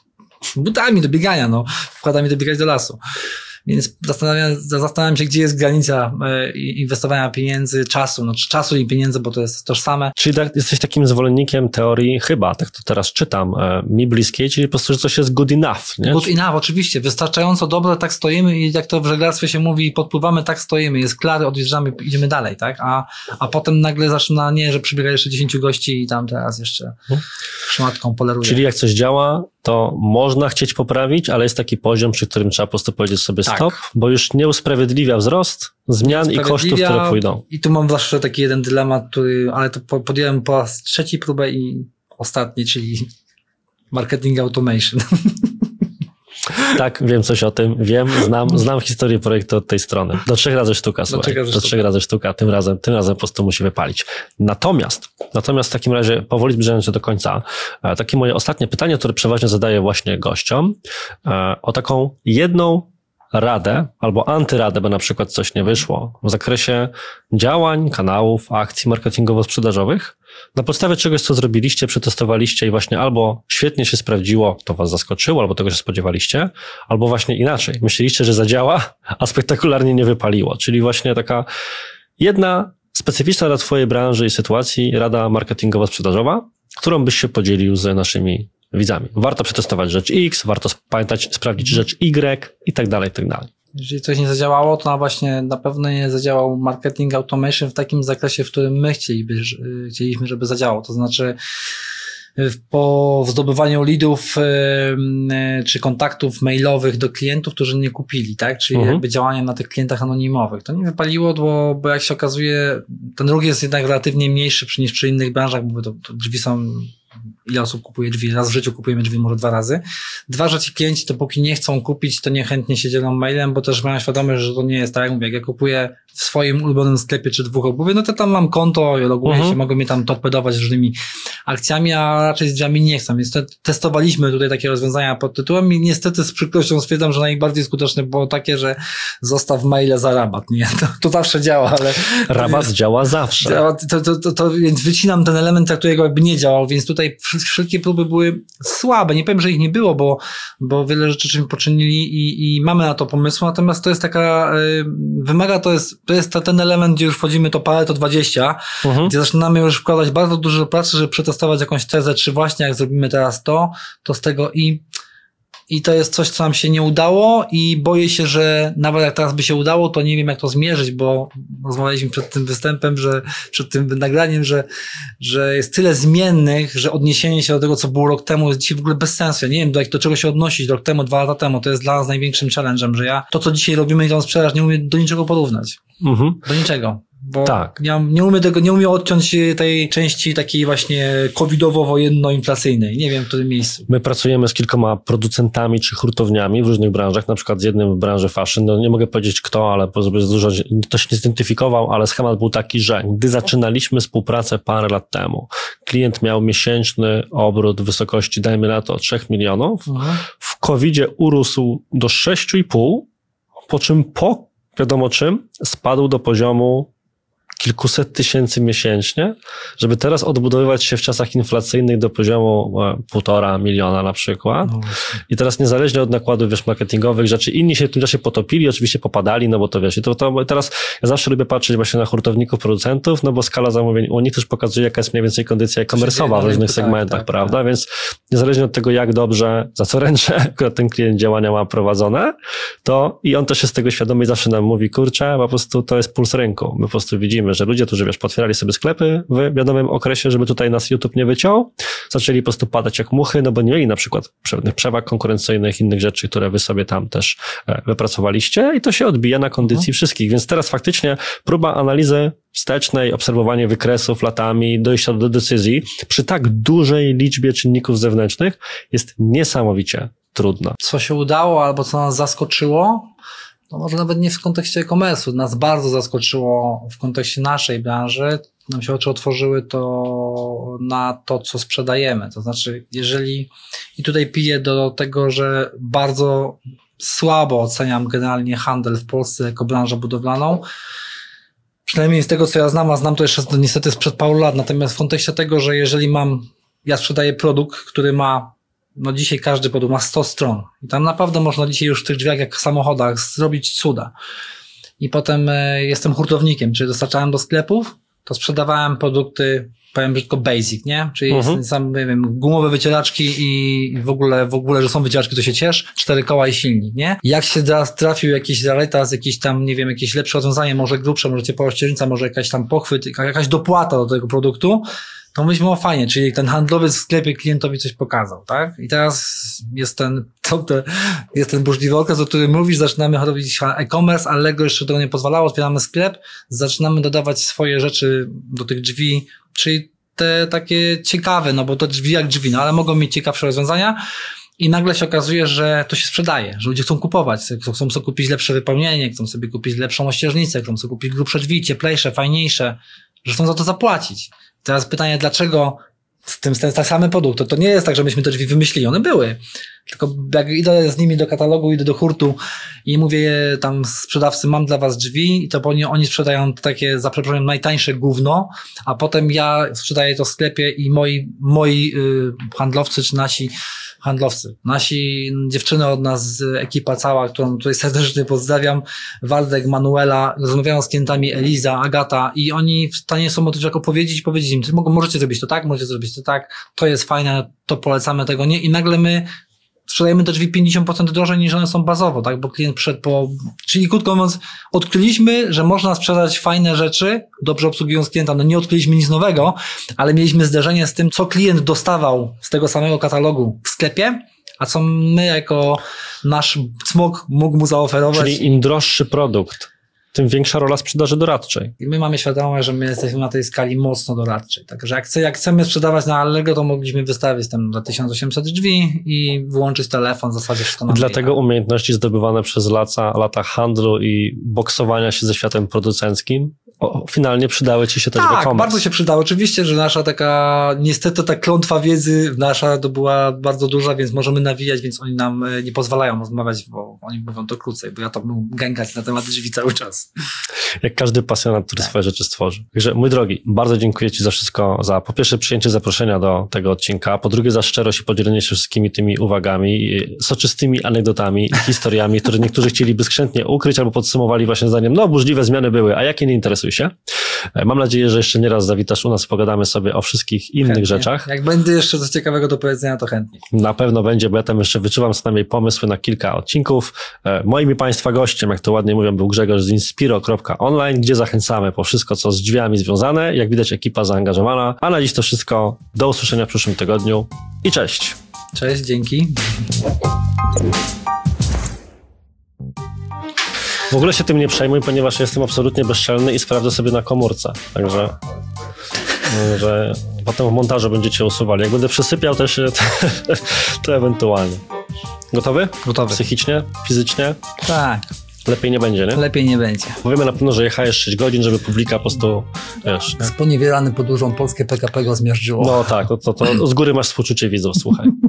butami do biegania, no. Wkładami do biegać do lasu. Więc zastanawiam się, gdzie jest granica inwestowania pieniędzy, czasu, no czy czasu i pieniędzy, bo to jest tożsame. Czyli tak, jesteś takim zwolennikiem teorii, chyba, tak to teraz czytam, mi bliskiej, czyli po prostu, że coś jest good enough, nie? Good enough, oczywiście. Wystarczająco dobre, tak stoimy i jak to w żeglarstwie się mówi, podpływamy, tak stoimy. Jest klary, odjeżdżamy, idziemy dalej, tak? A potem nagle zaczyna, nie, że przybiega jeszcze 10 gości i tam teraz jeszcze szmatką poleruje. Czyli jak coś działa, to można chcieć poprawić, ale jest taki poziom, przy którym trzeba po prostu powiedzieć sobie stop, bo już nie usprawiedliwia wzrost zmian i kosztów, które pójdą. I tu mam zawsze taki jeden dylemat, ale to podjąłem po raz trzeci próbę i ostatni, czyli marketing automation. Tak, wiem coś o tym, znam historię projektu od tej strony. Do 3 razy sztuka, słuchaj. Do 3 razy sztuka, tym razem po prostu musi wypalić. Natomiast w takim razie, powoli zbliżając się do końca, takie moje ostatnie pytanie, które przeważnie zadaję właśnie gościom, o taką jedną radę albo antyradę, bo na przykład coś nie wyszło w zakresie działań, kanałów, akcji marketingowo-sprzedażowych, na podstawie czegoś, co zrobiliście, przetestowaliście i właśnie albo świetnie się sprawdziło, to was zaskoczyło, albo tego się spodziewaliście, albo właśnie inaczej. Myśleliście, że zadziała, a spektakularnie nie wypaliło. Czyli właśnie taka jedna specyficzna dla twojej branży i sytuacji rada marketingowo-sprzedażowa, którą byś się podzielił z naszymi widzami. Warto przetestować rzecz X, warto pamiętać, sprawdzić rzecz Y i tak dalej, i tak dalej. Jeżeli coś nie zadziałało, to na pewno nie zadziałał marketing automation w takim zakresie, w którym my chcieliśmy, żeby zadziałał. To znaczy po zdobywaniu leadów czy kontaktów mailowych do klientów, którzy nie kupili, tak? Czyli jakby działania na tych klientach anonimowych. To nie wypaliło, bo jak się okazuje, ten ruch jest jednak relatywnie mniejszy niż przy innych branżach, bo to drzwi są... Ile osób kupuje drzwi? Raz w życiu kupujemy drzwi, może 2 razy. 2, że ci klienci, dopóki nie chcą kupić, to niechętnie się dzielą mailem, bo też mają świadomość, że to nie jest tak, jak mówię, jak ja kupuję w swoim ulubionym sklepie czy 2 obuwie, no to tam mam konto, loguję się, mogą mnie tam torpedować różnymi akcjami, a raczej z drzwiami nie chcą. Więc testowaliśmy tutaj takie rozwiązania pod tytułem i niestety z przykrością stwierdzam, że najbardziej skuteczne było takie, że zostaw maile za rabat. Nie, to zawsze działa, ale... Rabat działa zawsze. Więc wycinam ten element, którego jakby nie działał, więc tutaj wszelkie próby były słabe. Nie powiem, że ich nie było, bo wiele rzeczy czym poczynili i mamy na to pomysł, natomiast to jest taka, wymaga, to jest ten element, gdzie już wchodzimy to Pareto 20, gdzie zaczynamy już wkładać bardzo dużo pracy, żeby przetestować jakąś tezę, czy właśnie jak zrobimy teraz to z tego i to jest coś, co nam się nie udało i boję się, że nawet jak teraz by się udało, to nie wiem, jak to zmierzyć, bo rozmawialiśmy przed tym występem, przed tym nagraniem, że jest tyle zmiennych, że odniesienie się do tego, co było rok temu, jest dzisiaj w ogóle bez sensu. Ja nie wiem, do czego się odnosić rok temu, 2 lata temu. To jest dla nas największą challenge'em, że ja to, co dzisiaj robimy i tą sprzedaż, nie umiem do niczego porównać. Do niczego. Bo tak. nie umiem odciąć tej części takiej właśnie covidowo-wojenno-inflacyjnej. Nie wiem w którym miejscu. My pracujemy z kilkoma producentami czy hurtowniami w różnych branżach, na przykład z jednym w branży fashion. No nie mogę powiedzieć kto, ale dużo to się nie zidentyfikował, ale schemat był taki, że gdy zaczynaliśmy współpracę parę lat temu, klient miał miesięczny obrót w wysokości, dajmy na to, 3 milionów. W COVID-zie urósł do 6,5, po czym wiadomo czym, spadł do poziomu kilkuset tysięcy miesięcznie, żeby teraz odbudowywać się w czasach inflacyjnych do poziomu 1,5 miliona na przykład. No. I teraz niezależnie od nakładów, marketingowych rzeczy, inni się w tym czasie potopili, oczywiście popadali, no bo to wiesz, i to teraz ja zawsze lubię patrzeć właśnie na hurtowników, producentów, no bo skala zamówień u nich też pokazuje, jaka jest mniej więcej kondycja e-commerce'owa w różnych segmentach, prawda? Więc niezależnie od tego, jak dobrze, za co ręczę akurat ten klient działania ma prowadzone, to i on też jest tego świadomy i zawsze nam mówi, kurczę, po prostu to jest puls rynku. My po prostu widzimy, że ludzie, którzy potwierali sobie sklepy w wiadomym okresie, żeby tutaj nas YouTube nie wyciął, zaczęli po prostu padać jak muchy, no bo nie mieli na przykład pewnych przewag konkurencyjnych, innych rzeczy, które wy sobie tam też wypracowaliście i to się odbija na kondycji wszystkich. Więc teraz faktycznie próba analizy wstecznej, obserwowanie wykresów latami, dojścia do decyzji przy tak dużej liczbie czynników zewnętrznych jest niesamowicie trudno. Co się udało albo co nas zaskoczyło, no może nawet nie w kontekście e-commerce'u, nas bardzo zaskoczyło w kontekście naszej branży, nam się oczy otworzyły to na to, co sprzedajemy. To znaczy, jeżeli, i tutaj piję do tego, że bardzo słabo oceniam generalnie handel w Polsce jako branżę budowlaną, przynajmniej z tego, co ja znam, a znam to jeszcze niestety sprzed paru lat, natomiast w kontekście tego, że jeżeli ja sprzedaję produkt, który ma, no dzisiaj każdy produkt ma 100 stron i tam naprawdę można dzisiaj już w tych drzwiach jak w samochodach zrobić cuda. I potem jestem hurtownikiem, czyli dostarczałem do sklepów, to sprzedawałem produkty, powiem brzydko basic, nie? Czyli sam, nie wiem, gumowe wycieraczki i w ogóle, że są wycieraczki, to się ciesz, 4 koła i silnik, nie? Jak się trafił jakiś rarytas, jakiś tam, nie wiem, jakieś lepsze rozwiązanie, może grubsze, może ciepła ściernica, może jakaś tam pochwyt, jakaś dopłata do tego produktu, to myślimy, o fajnie, czyli ten handlowiec w sklepie klientowi coś pokazał, tak? I teraz jest ten burzliwy okres, o którym mówisz, zaczynamy robić e-commerce, ale Allegro jeszcze tego nie pozwalało, otwieramy sklep, zaczynamy dodawać swoje rzeczy do tych drzwi, czyli te takie ciekawe, no bo to drzwi jak drzwi, no ale mogą mieć ciekawsze rozwiązania i nagle się okazuje, że to się sprzedaje, że ludzie chcą kupować, chcą sobie kupić lepsze wypełnienie, chcą sobie kupić lepszą ościeżnicę, chcą sobie kupić grubsze drzwi, cieplejsze, fajniejsze, że chcą za to zapłacić. Teraz pytanie, dlaczego ten samy produkt? To nie jest tak, że myśmy te drzwi wymyślili, one były. Tylko jak idę z nimi do katalogu, idę do hurtu i mówię tam sprzedawcy, mam dla was drzwi i to oni sprzedają takie, za przeproszeniem, najtańsze gówno, a potem ja sprzedaję to w sklepie i moi handlowcy czy nasi dziewczyny od nas, ekipa cała, którą tutaj serdecznie pozdrawiam, Waldek, Manuela, rozmawiają z klientami Eliza, Agata i oni w stanie są o tym opowiedzieć i powiedzieć im, możecie zrobić to tak, możecie zrobić to tak, to jest fajne, to polecamy, tego nie i nagle my sprzedajemy te drzwi 50% drożej niż one są bazowo, tak, bo klient czyli krótko mówiąc, odkryliśmy, że można sprzedać fajne rzeczy, dobrze obsługując klienta, no nie odkryliśmy nic nowego, ale mieliśmy zderzenie z tym, co klient dostawał z tego samego katalogu w sklepie, a co my jako nasz cmok mógł mu zaoferować. Czyli im droższy produkt, tym większa rola sprzedaży doradczej. I my mamy świadomość, że my jesteśmy na tej skali mocno doradczej. Także jak chcemy sprzedawać na Allegro, to mogliśmy wystawić tam za 1800 drzwi i wyłączyć telefon, w zasadzie wszystko na Dlatego umiejętności zdobywane przez lata handlu i boksowania się ze światem producenckim finalnie przydały ci się też w e-commerce. Tak, bardzo się przydało. Oczywiście, że nasza niestety ta klątwa wiedzy nasza to była bardzo duża, więc możemy nawijać, więc oni nam nie pozwalają rozmawiać, bo oni mówią to krócej, bo ja to mógł gęgać na temat drzwi cały czas. Jak każdy pasjonat, który swoje rzeczy stworzy. Także mój drogi, bardzo dziękuję ci za wszystko, za po pierwsze przyjęcie zaproszenia do tego odcinka, po drugie za szczerość i podzielenie się wszystkimi tymi uwagami, soczystymi anegdotami i historiami, które niektórzy chcieliby skrzętnie ukryć albo podsumowali właśnie zdaniem, no burzliwe zmiany były, a jakie nie interesuj się. Mam nadzieję, że jeszcze nie raz zawitasz u nas, pogadamy sobie o wszystkich innych rzeczach. Jak będzie jeszcze coś ciekawego do powiedzenia, to chętnie. Na pewno będzie, bo ja tam jeszcze wyczuwam co najmniej pomysły na kilka odcinków. Moim i Państwa gościem, jak to ładnie mówią, był Grzegorz z inspiro.online, gdzie zachęcamy po wszystko, co z drzwiami związane. Jak widać, ekipa zaangażowana. A na dziś to wszystko. Do usłyszenia w przyszłym tygodniu i cześć. Cześć, dzięki. W ogóle się tym nie przejmuj, ponieważ jestem absolutnie bezczelny i sprawdzę sobie na komórce. Także że potem w montażu będziecie usuwali. Jak będę przysypiał też, to ewentualnie. Gotowy? Gotowy. Psychicznie? Fizycznie? Tak, Lepiej nie będzie, nie? lepiej nie będzie. Powiemy na pewno, że jechałeś 6 godzin, żeby publika po prostu, wiesz... Nie? Sponiewierany podróżą polskie PKP go zmiażdżyło. No tak, to z góry masz współczucie widzów, słuchaj.